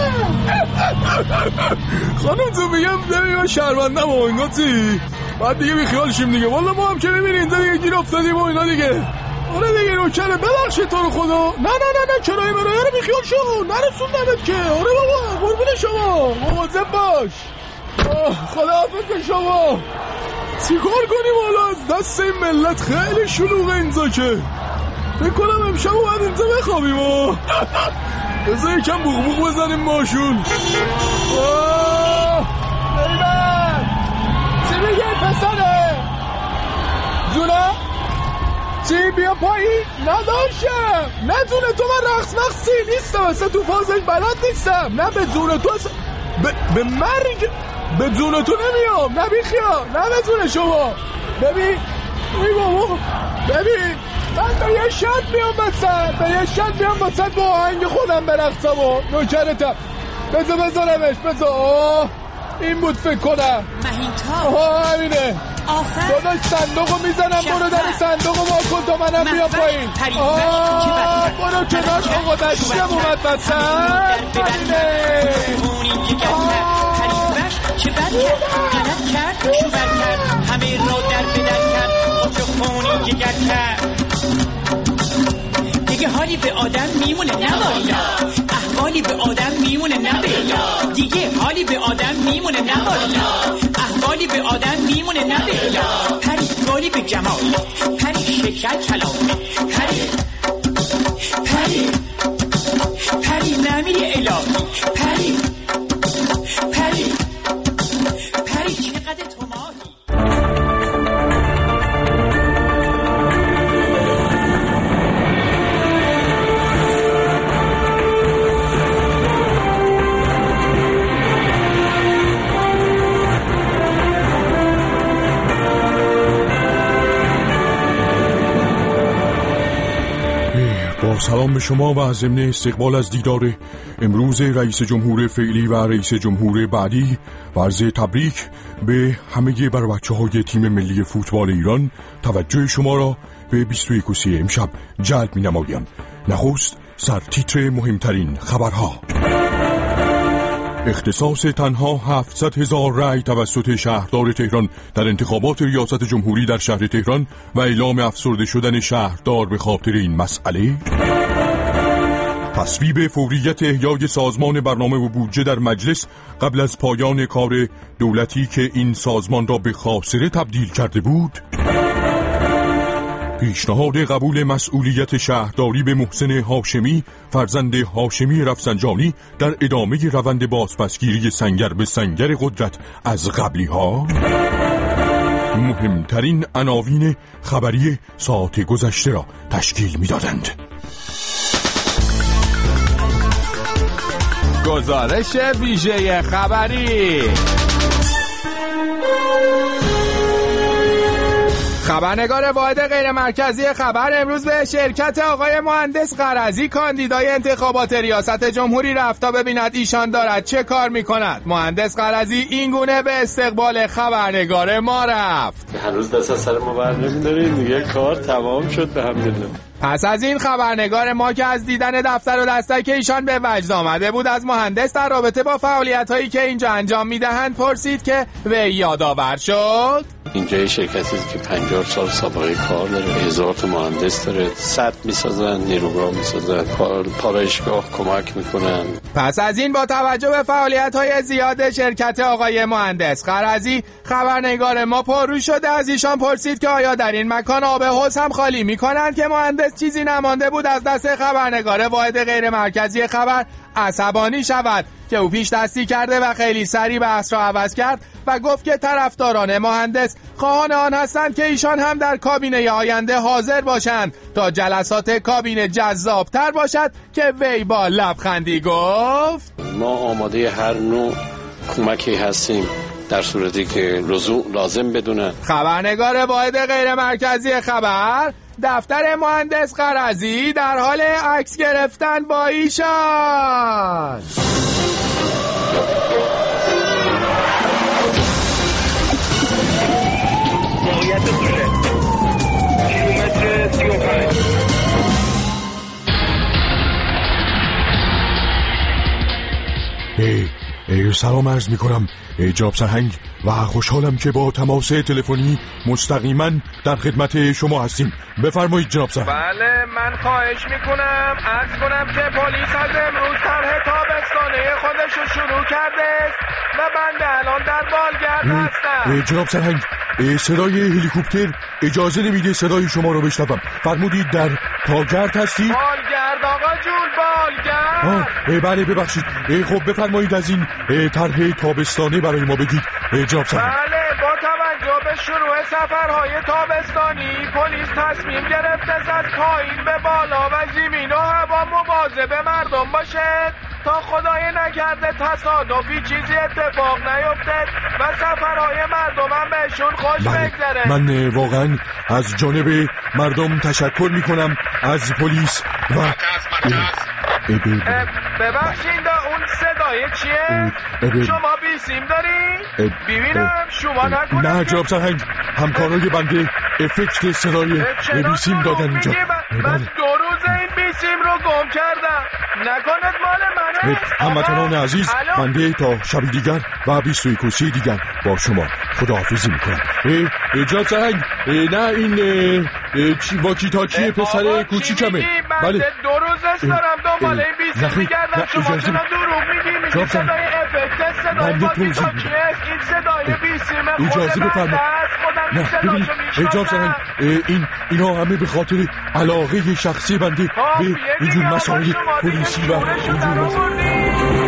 خانم تو میگم ببین شرمندم و اینا چی بعد دیگه بیخیال شیم دیگه. والا ما هم که ببین اینجا دیگه گیر افتادیم و اینا دیگه. آره دیگه نوکره ببخشید تو رو خدا. نه چرایی برای رو بیخیال شو نرسوندمت که. آره بابا قربون شما مواظب باش. خداحافظ شما. چی کار کنیم حالا از دست این ملت خیلی شلوغه اینجا که فکر کنم امشب باید اینجا بخوابیم. بذار یکم بوغ بزنیم ماشون. نیمن چی میگه پسره؟ جونم چی بیا پایین؟ نداشتم ندونه تو من رقص نیستم اصلا تو فازش بلد نیستم. نه به زون تو به مرگ به زون تو نمیام. نه بیخیا نه به زون شما. ببین ای بابا ببین من به یه شد میام بسد با آهنگ خودم برقصم و نوکرتم. بذارمش بذار. این بود فکر کنم همینه. داداش صندوقو میزنم برو در صندوقو با کن تا منم بیا پایین. برو کنار آقا دستم اومد بسد. چه بد کرد غلط کرد شوور کرد همه را در بدر کرد آجو خونی جگر کرد. دیگه حالی به آدم میمونه نباید احوالی به آدم میمونه نباید دیگه حالی به آدم میمونه نباید احوالی به آدم میمونه نباید. پری گالی به جمال پری شکر کلام پری نمیر الهی پری چقدر تو ماهی. با سلام به شما و ضمن استقبال از دیدار امروز رئیس جمهور فعلی و رئیس جمهور بعدی و عرض تبریک به همه بر بچه‌های تیم ملی فوتبال ایران توجه شما را به 21 امشب جلب می‌نمایم. نخست سرتیتر مهمترین خبرها. اختصاص تنها 700,000 رای توسط شهردار تهران در انتخابات ریاست جمهوری در شهر تهران و اعلام افسرده شدن شهردار به خاطر این مسئله. تصویب فوریت احیای سازمان برنامه و بودجه در مجلس قبل از پایان کار دولتی که این سازمان را به خاسره تبدیل کرده بود. پیشنهاد قبول مسئولیت شهرداری به محسن هاشمی فرزند هاشمی رفسنجانی در ادامه روند بازپسگیری سنگر به سنگر قدرت از قبلی ها. مهمترین عناوین خبری ساعت گذشته را تشکیل می‌دادند. گزارش ویژه خبری. خبرنگار واحد غیر مرکزی خبر امروز به شرکت آقای مهندس قرضی کاندیدای انتخابات ریاست جمهوری رفت تا ببیند ایشان دارد چه کار میکند. مهندس قرضی این گونه به استقبال خبرنگار ما رفت. هنوز دست از سر ما بر نمی‌دارین دیگه کار تمام شد به همدلله. پس از این خبرنگار ما که از دیدن دفتر و دستک ایشان به وجد آمده بود از مهندس در رابطه با فعالیت‌هایی که اینجا انجام میدهند پرسید که وی یادآور شد. اینجا یه شرکتی که 50 سال سابقه کار داره، 1000 تا مهندس داره، سد میسازن، نیروگاه میسازن، پالایشگاه کمک میکنن. پس از این با توجه به فعالیت‌های زیاد شرکت آقای مهندس قرضی خبرنگار ما پررو شده از ایشان پرسید که آیا در این مکان آب حوض هم خالی میکنند که مهندس چیزی نمانده بود از دست خبرنگار واحد غیر مرکزی خبر عصبانی شود که او پیش دستی کرده و خیلی سریع بحث را عوض کرد و گفت که طرفداران مهندس خواهان آن هستند که ایشان هم در کابینه آینده حاضر باشند تا جلسات کابینه جذابتر باشد که وی با لبخندی گفت ما آماده هر نوع کمکی هستیم در صورتی که لازم بدونن. خبرنگار واحد غیر مرکزی خبر دفتر مهندس قرضی در حال عکس گرفتن با ایشان. کیلومتر 35. سلام عرض میکنم جناب سرهنگ و خوشحالم که با تماس تلفنی مستقیما در خدمت شما هستیم. بفرمایید جناب سرهنگ. بله من خواهش میکنم عرض کنم که پلیس از امروز طرح تابستانه خودش رو شروع کرده و بنده الان در بالگرد هستم. جناب سرهنگ صدای هلیکوپتر اجازه نمیده صدای شما رو بشنوم. فرمودید در تاگرد هستید؟ بالگرد آقا جون بالگرد. بله ببخشید. خب بفرمایید از این طرح تابستانه برای ما بگید جناب سرهنگ. بله با توجه به شروع سفرهای تابستانی پلیس تصمیم گرفته از پایین به بالا و زمین و هوا مواظب مردم باشه تا خدای نکرده تصادفی چیزی اتفاق نیفته و سفرهای مردم هم بهشون خوش بگذره. من واقعا از جانب مردم تشکر میکنم از پلیس و ببخشید اون صدای چیه؟ شما بیسیم داری؟ ببینم شما نکنم. نه جناب سرهنگ همکارای بنده افکت صدای بیسیم دادن اینجا. من 2 روز این بیسیم رو گم کردم نکند مال منه. هموطنان عزیز بنده تا شب دیگر و 21 دیگر با شما خداحافظی میکنم. جناب سرهنگ نه این واکی تاکی پسر کوچیکمه. بله 2 روزش دارم دنبال این بیسیم میگردم. شما چرا دروغ میگی؟ میگی صدای افکت صدای واکی تاکیه. این صدای بیسیم اجازه بفرمایید. نه ببینید جناب سرهنگ اینا همه به خاطر علاقه شخصی بنده به اینجور مسائل پلیسی و اینجور مسائل.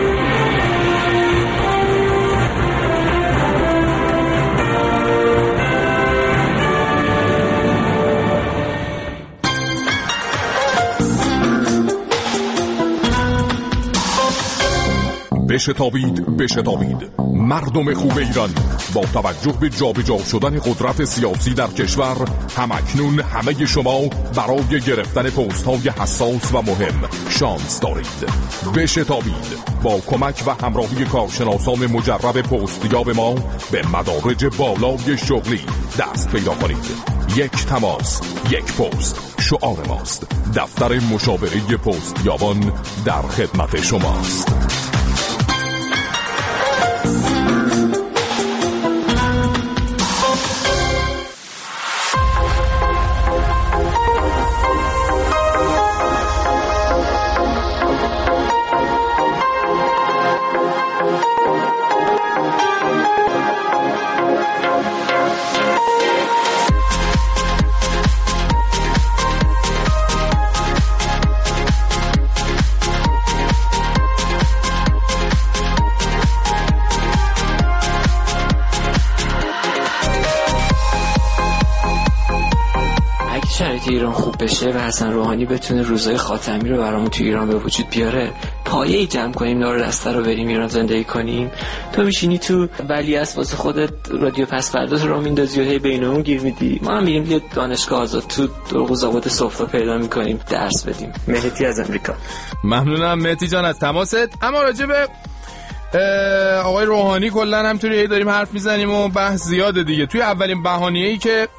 بشتابید مردم خوب ایران با توجه به جابجا شدن قدرت سیاسی در کشور همکنون همه شما برای گرفتن پست‌های حساس و مهم شانس دارید. بشتابید با کمک و همراهی کارشناسان مجرب پستیاب ما به مدارج بالای شغلی دست پیدا کنید. 1 تماس 1 پست شعار ماست. دفتر مشاوره پستیابان در خدمت شماست. ایران خوب بشه و حسن روحانی بتونه روزهای خاتمی رو برامون تو ایران به وجود بیاره، پایه‌ای جمع کنیم، دار دسته رو بریم ایران زندگی کنیم. تو میشینی تو ولیعصر واسه خودت رادیو پس فردا رو میندازی و هی بینمون گیر میدی. ما هم میریم یه دانشگاه آزاد تو قزاقوت سفره پیدا میکنیم درس بدیم. مهدی از امریکا. ممنونم مهدی جان از تماست. اما راجع به آقای روحانی کلا همینطوری داریم حرف میزنیم و بحث زیاده دیگه. توی اولین بهانه‌ای که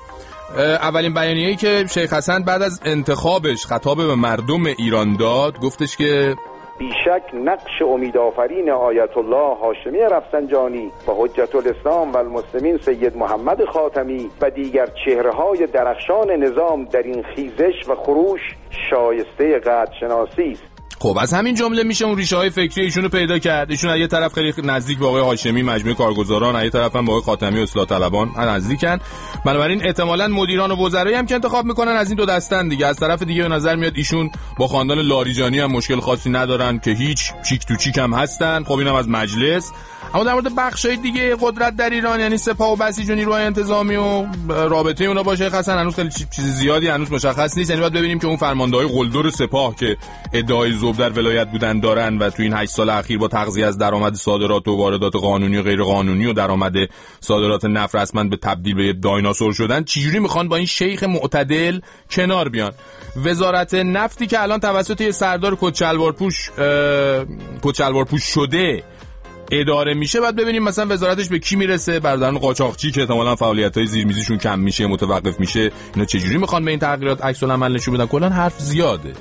اولین بیانیه‌ای که شیخ حسن بعد از انتخابش خطاب به مردم ایران داد گفتش که بیشک نقش امیدآفرین آیت الله هاشمی رفسنجانی و حجت الاسلام و المسلمین سید محمد خاتمی و دیگر چهره‌های درخشان نظام در این خیزش و خروش شایسته قدرشناسی است. خب از همین جمله میشه اون ریشه‌های فکری ایشونو پیدا کرد. ایشون از یه طرف خیلی نزدیک به آقای هاشمی مجموعه کارگزاران، از یه طرف هم با آقای خاتمی و اصلاح طلبان نزدیکن. بنابراین احتمالاً مدیران و وزرایی هم که انتخاب میکنن از این دو دستن دیگه. از طرف دیگه به نظر میاد ایشون با خاندان لاریجانی هم مشکل خاصی ندارن که هیچ چیک تو چیک هم هستن. خب اینم از مجلس. اما در مورد بخشای دیگه قدرت در ایران یعنی سپاه و بسیج و نیروهای انتظامی و رابطه اونا با شیخ حسن هنوز خیلی چیز زیادی هنوز مشخص نیست. یعنی باید ببینیم که اون فرمانده‌های قلدر سپاه که ادعای ذوب در ولایت بودن دارن و تو این 8 سال اخیر با تغذیه از درآمد صادرات و واردات قانونی و غیر قانونی و درآمد صادرات نفت رسما به تبدیل به دایناسور شدن، چجوری میخوان با این شیخ معتدل کنار بیان. وزارت نفتی که الان توسط یه سردار کچلوار پوش شده اداره میشه، بعد ببینیم مثلا وزارتش به کی میرسه. برادران قاچاقچی که احتمالاً فعالیت‌های زیرمیزیشون کم میشه، متوقف میشه، اینا چجوری میخوان به این تغییرات عکس العمل نشون بدن؟ کلا حرف زیاده.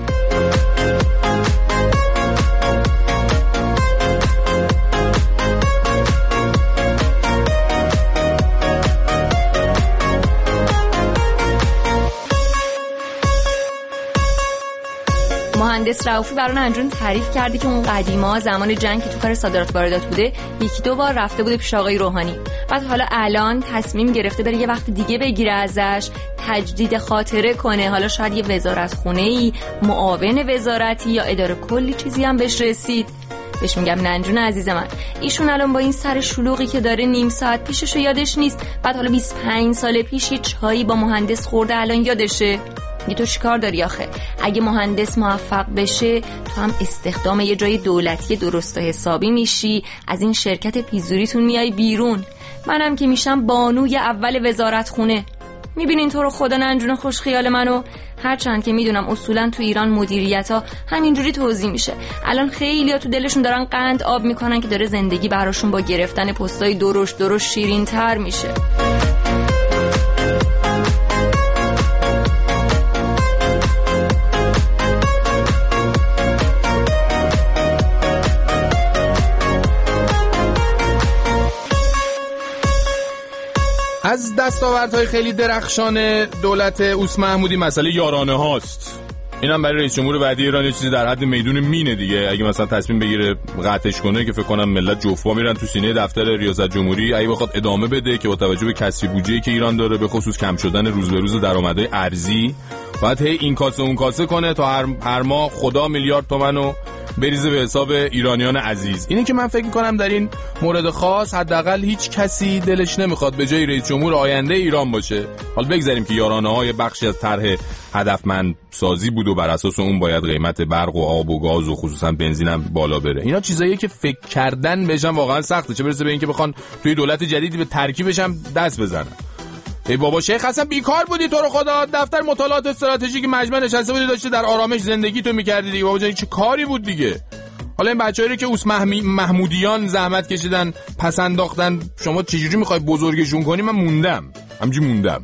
مهندس رؤوفی برای انجون تعریف کرده که اون قدیما زمان جنگ که تو کار صادرات واردات بوده یکی دو بار رفته بوده پیش آقای روحانی، بعد حالا الان تصمیم گرفته بره یه وقت دیگه بگیره ازش، تجدید خاطره کنه. حالا شاید یه وزارت خونه‌ای، معاون وزارتی یا اداره کلی چیزی هم بهش رسید. بهش میگم ننجون عزیز من، ایشون الان با این سر شلوغی که داره نیم ساعت پیششو یادش نیست، بعد حالا 25 سال پیش یه چایی با مهندس خورده الان یادشه. تو چیکار داری آخه؟ اگه مهندس موفق بشه تو هم استخدام یه جای دولتی درست و حسابی میشی، از این شرکت پیزوریتون میای بیرون. منم که میشم بانوی اول وزارت خونه. میبینین تو رو خدا ننجون خوش خیال منو؟ هرچند که میدونم اصولا تو ایران مدیریت ها همینجوری توزیع میشه. الان خیلی ها تو دلشون دارن قند آب میکنن که داره زندگی براشون با گرفتن پستای درشت شیرین تر میشه. از دستاوردهای خیلی درخشان دولت اوس محمودی مسئله یارانه هاست. اینم برای رئیس جمهور بعدی ایران یه چیزی در حد میدون مینه دیگه. اگه مثلا تصمیم بگیره قطعش کنه که فکر کنم ملت جفوا میرن تو سینه دفتر ریاست جمهوری، اگه بخواد ادامه بده که با توجه به کسری بودجه‌ای که ایران داره به خصوص کم شدن روز به روز درآمدهای ارزی، باید هی این کاسه اون کاسه کنه تا هر ماه خدا میلیارد تومانو بریزه به حساب ایرانیان عزیز. اینه که من فکر می‌کنم در این مورد خاص حداقل هیچ کسی دلش نمیخواد به جای رئیس جمهور آینده ایران باشه. حالا بگذاریم که یارانه‌های بخشی از طرح هدفمند سازی بود و بر اساس اون باید قیمت برق و آب و گاز و خصوصا بنزین هم بالا بره. اینا چیزاییه که فکر کردن بهش واقعا سخته، چه برسه به اینکه بخوان توی دولت جدیدی به ترکیبش هم دست بزنن. ای بابا شیخ حسن بیکار بودی تو رو خدا، دفتر مطالعات استراتژیک مجمع نشسته بودی داشتی در آرامش زندگی تو می‌کردی دیگه. بابا جان چه کاری بود دیگه؟ حالا این بچه‌ای رو که اوس محمودیان زحمت کشیدن پس انداختن، شما چجوری می‌خوای بزرگشون کنی؟ من موندم، همینجوری موندم.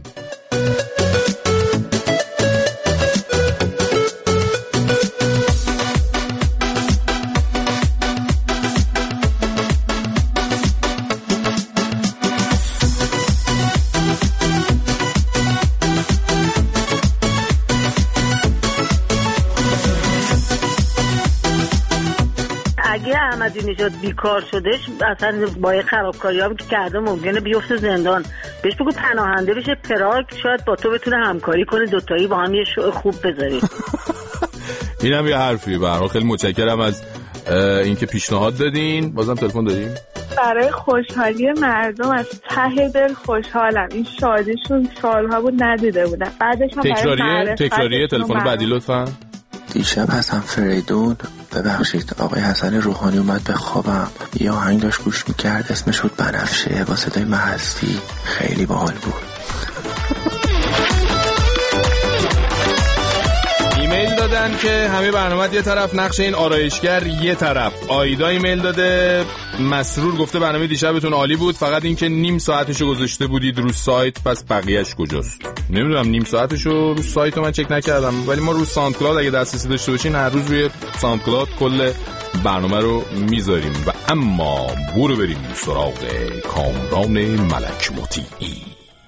احمدی‌نژاد بیکار شدش اصلا با یه خرابکاری هم که کرده ممکنه بیفته زندان، بهش بگو پناهنده بشه پراگ، شاید با تو بتونه همکاری کنه، دوتایی با هم یه شو خوب بذاریم. اینم یه حرفی. به هر حال خیلی متشکرم از اینکه پیشنهاد دادین. بازم تلفن داریم. برای خوشحالی مردم از ته دل خوشحالم. این شادیشون سالها بود ندیده بودم. بعدش هم تکراریه تلفن بعدی لطفاً. دیشب حسن فریدون، ببخشید آقای حسن روحانی اومد به خوابم، یه آهنگ داشت گوش میکرد اسمش بود بنفشه با صدای مهستی، خیلی باحال بود. ایمیل دادن که همه برنامه یه طرف، نقش این آرایشگر یه طرف. آیدا ایمیل داده مسرور گفته برنامه دیشبتون عالی بود، فقط اینکه نیم ساعتشو گذاشته بودید رو سایت، پس بقیه‌اش کجاست؟ نمیدونم، نیم ساعتشو رو سایت من چک نکردم، ولی ما رو ساوند کلاود اگه دسترسی داشته باشین هر روز روی ساوند کلاود کل برنامه رو میذاریم. و اما برو بریم سراغ کامران ملک مطیعی.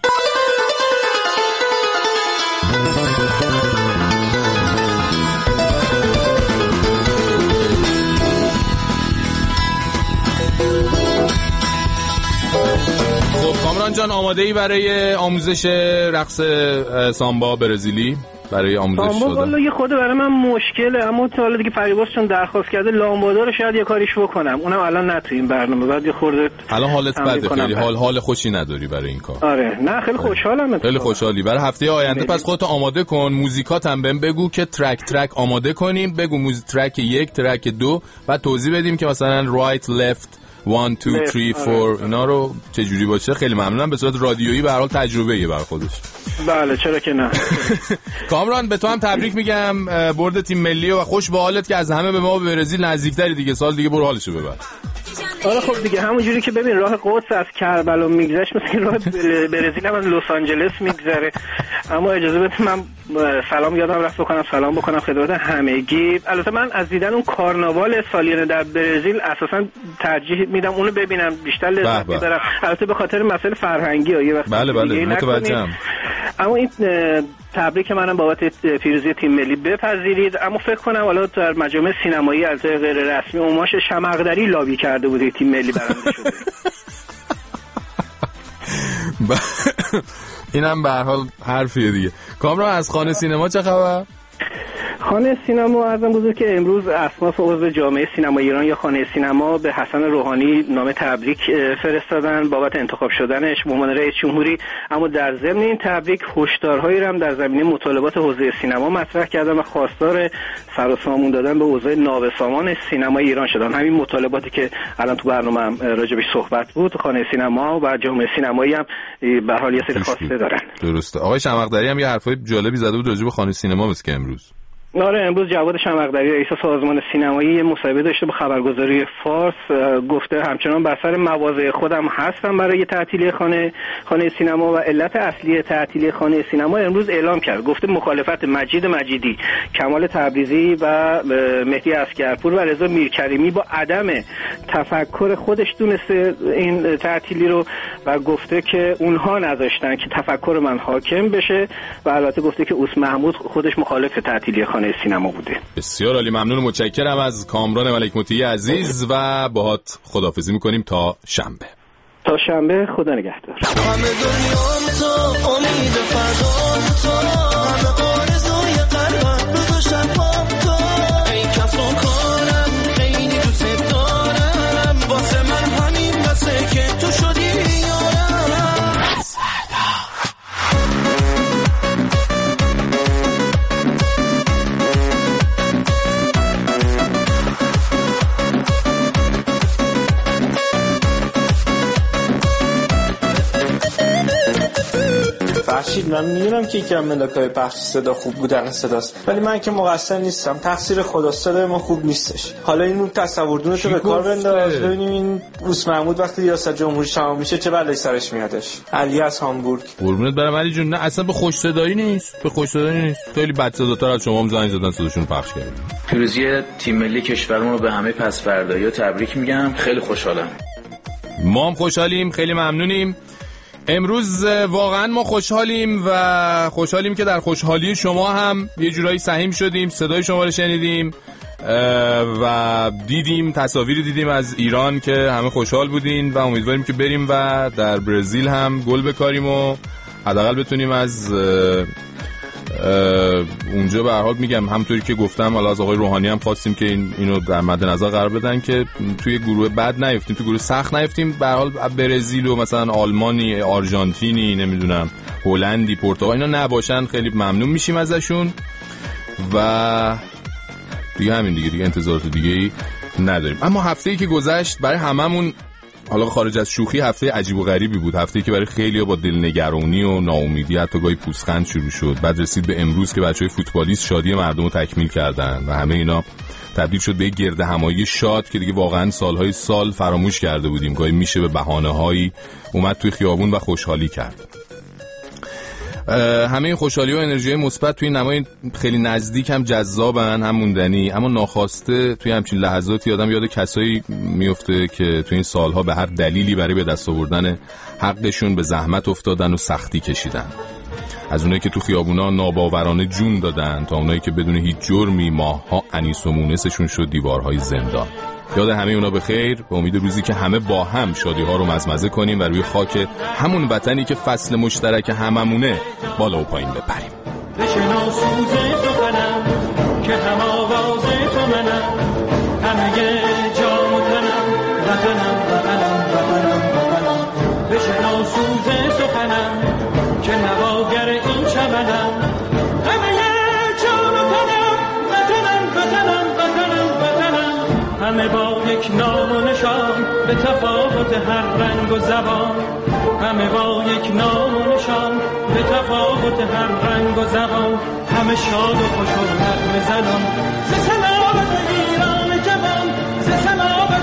خب کامران جان، آماده ای برای آموزش رقص سامبا برزیلی؟ برای آموزش شده والا یه خود برای من مشکله، اما تا حالا دیگه فریباس چون درخواست کرده لامبادا رو شاید یه کاریش بکنم، اونم الان نه تو این برنامه، بعد یه خورده الان حالت بده، خیلی حال خوشی نداری برای این کار. آره نه خیلی خوشحالم، خیلی خوشحالی برای هفته آینده. پس خودت آماده کن، موزیکات هم بهم بگو که ترک آماده کنیم، بگو ترک 1 ترک 2 بعد توضیح بدیم که مثلا رایت لفت 1 2 3 4 اینا رو چه جوری باشه. خیلی ممنونم، به صورت رادیویی به هر حال تجربه‌ایه برای خودش. بله چرا که نه. کامران به تو هم تبریک میگم برد تیم ملی و خوش به حالت که از همه به ما به برزیل نزدیکتری دیگه، سال دیگه برو حالشو ببر. آره خب دیگه همونجوری که ببین راه قدس از کربلا میگذشت، مثل راه برزیل هم از لس آنجلس میگذره. اما اجازه بدید من سلام یادم رفت سلام بکنم خدمت همگی. البته من از دیدن اون کارناوال سالیانه در برزیل اساسا ترجیح میدم اونو ببینم، بیشتر لذت میبرم. البته به خاطر مسائل فرهنگی یه وقت بله متوجهم. اما این تبریک منم بابت پیروزی تیم ملی بپذیرید. اما فکر کنم حالا در مجامع سینمایی البته غیر رسمی اوماش شمقدری لابی کرده بوده تیم ملی برنده شده. اینم به هر حال حرفیه دیگه. کامران از خانه سینما چه خبر؟ خانه سینما عرضم بزرگ که امروز اصناف عضو جامعه سینما ایران یا خانه سینما به حسن روحانی نامه تبریک فرستادن بابت انتخاب شدنش به عنوان رئیس جمهوری. اما در ضمن این تبریک هشدارهایی رو هم در زمینه مطالبات حوزه سینما مطرح کردن و خواستار سر و سامون دادن به اوضاع نابسامان سینما ایران شدن. همین مطالباتی که الان تو برنامه هم راجبش صحبت بود، خانه سینما و جامعه سینمایی هم به هر حال یه سری خواسته دارن. درسته. آقای شمقدری هم یه حرفای جالبی زده بود راجب خانه سینما مثل که امروز. آره امروز جواد شمقدری رئیس سازمان سینمایی مصاحبه داشته با خبرگزاری فارس، گفته همچنان بر سر مواضع خودم هستم برای تعطیلی خانه سینما و علت اصلی تعطیلی خانه سینما امروز اعلام کرد. گفته مخالفت مجید مجیدی، کمال تبریزی و مهدی عسکرپور و رضا میرکریمی با عدم تفکر خودش دونسته این تعطیلی رو و گفته که اونها نذاشتن که تفکر من حاکم بشه و البته گفته که اوس محمود خودش مخالف تعطیلی خانه سینما بوده. بسیار عالی، ممنون و متشکرم از کامران ملک مطیعی عزیز و باهات خداحافظی میکنیم تا شنبه. تا شنبه، خدا نگهدار. همه دنیام تو امید فردا تو، همه آرزوی قلبم روز و شبام تو، ای کس و کارم خیلی دوست دارم، واسه من همین بسه که تو شدی یارم. فرشید من میدونم که یکم ملاکای پخش صدا خوب بودن صداست، ولی من که مقصر نیستم، تقصیر خداست، صدای ما خوب نیستش. حالا این تصوردونتو به کار بنداز ببینیم این اوس محمود وقتی ریاست جمهوری تمام میشه چه بلایی سرش میادش. علی از هامبورگ. قربونت برم علی جون. نه اصلا به خوش صدایی نیست، به خوش صدایی نیست. خیلی بد صداتر از شما هم زنگ زدن صداشون پخش کردن. پیروزی تیم ملی کشورمون رو به همه پس‌فردایی‌ها تبریک میگم. خیلی خوشحالم. ما هم خوشحالیم، خیلی ممنونیم. امروز واقعا ما خوشحالیم و خوشحالیم که در خوشحالی شما هم یه جورایی سهیم شدیم، صدای شما رو شنیدیم و دیدیم تصاویری دیدیم از ایران که همه خوشحال بودین و امیدواریم که بریم و در برزیل هم گل بکاریم و حداقل بتونیم از اونجا به هر حال میگم همونطوری که گفتم حالا از آقای روحانی هم خواستیم که اینو در مد نظر قرار بدن که توی گروه بد نیفتیم، توی گروه سخت نیفتیم. به هر حال برزیل و مثلا آلمانی، آرژانتینی، نمیدونم هلندی، پرتغال اینا نباشن خیلی ممنون میشیم ازشون و دیگه همین دیگه انتظارات دیگه‌ای نداریم. اما هفته‌ای که گذشت برای هممون حالا خارج از شوخی هفته عجیب و غریبی بود، هفته‌ای که برای خیلی‌ها با دلنگرانی و ناامیدی حتی گاهی پوزخند شروع شد. بعد رسید به امروز که بچهای فوتبالیست شادی مردم رو تکمیل کردن و همه اینا تبدیل شد به یک گرد همایی شاد که دیگه واقعا سالهای سال فراموش کرده بودیم. گاهی میشه به بهانه‌هایی اومد توی خیابون و خوشحالی کرد. همه این خوشحالی و انرژی مثبت توی نمای خیلی نزدیک هم جذابن هم موندنی، اما ناخواسته توی همچین لحظاتی آدم یاد کسایی میفته که توی این سالها به هر دلیلی برای به دست آوردن حقشون به زحمت افتادن و سختی کشیدن. از اونایی که تو خیابونا ناباورانه جون دادن تا اونایی که بدون هیچ جرمی ماه‌ها انیس و مونسشون شد دیوارهای زندان. یاد همه اونا بخیر، به امید روزی که همه با هم شادی‌ها رو مزمزه کنیم و روی خاک همون وطنی که فصل مشترک هممونه بالا و پایین بپریم. بشنو سوز سخنم که هم آواز تو منم، همه جان و تنم، وطنم وطنم وطنم وطنم. بشنو سوز سخنم که نواگر این چمنم، همه جان و تنم، وطنم وطنم وطنم وطنم. همه با یک نام و نشان به تفاوت هر رنگ و زبان، همه با یک نام و نشان به تفاوت هر رنگ و زبان. همه شاد و خوش و نغمه زنان ز سلامت ایران جوان، ز سلامت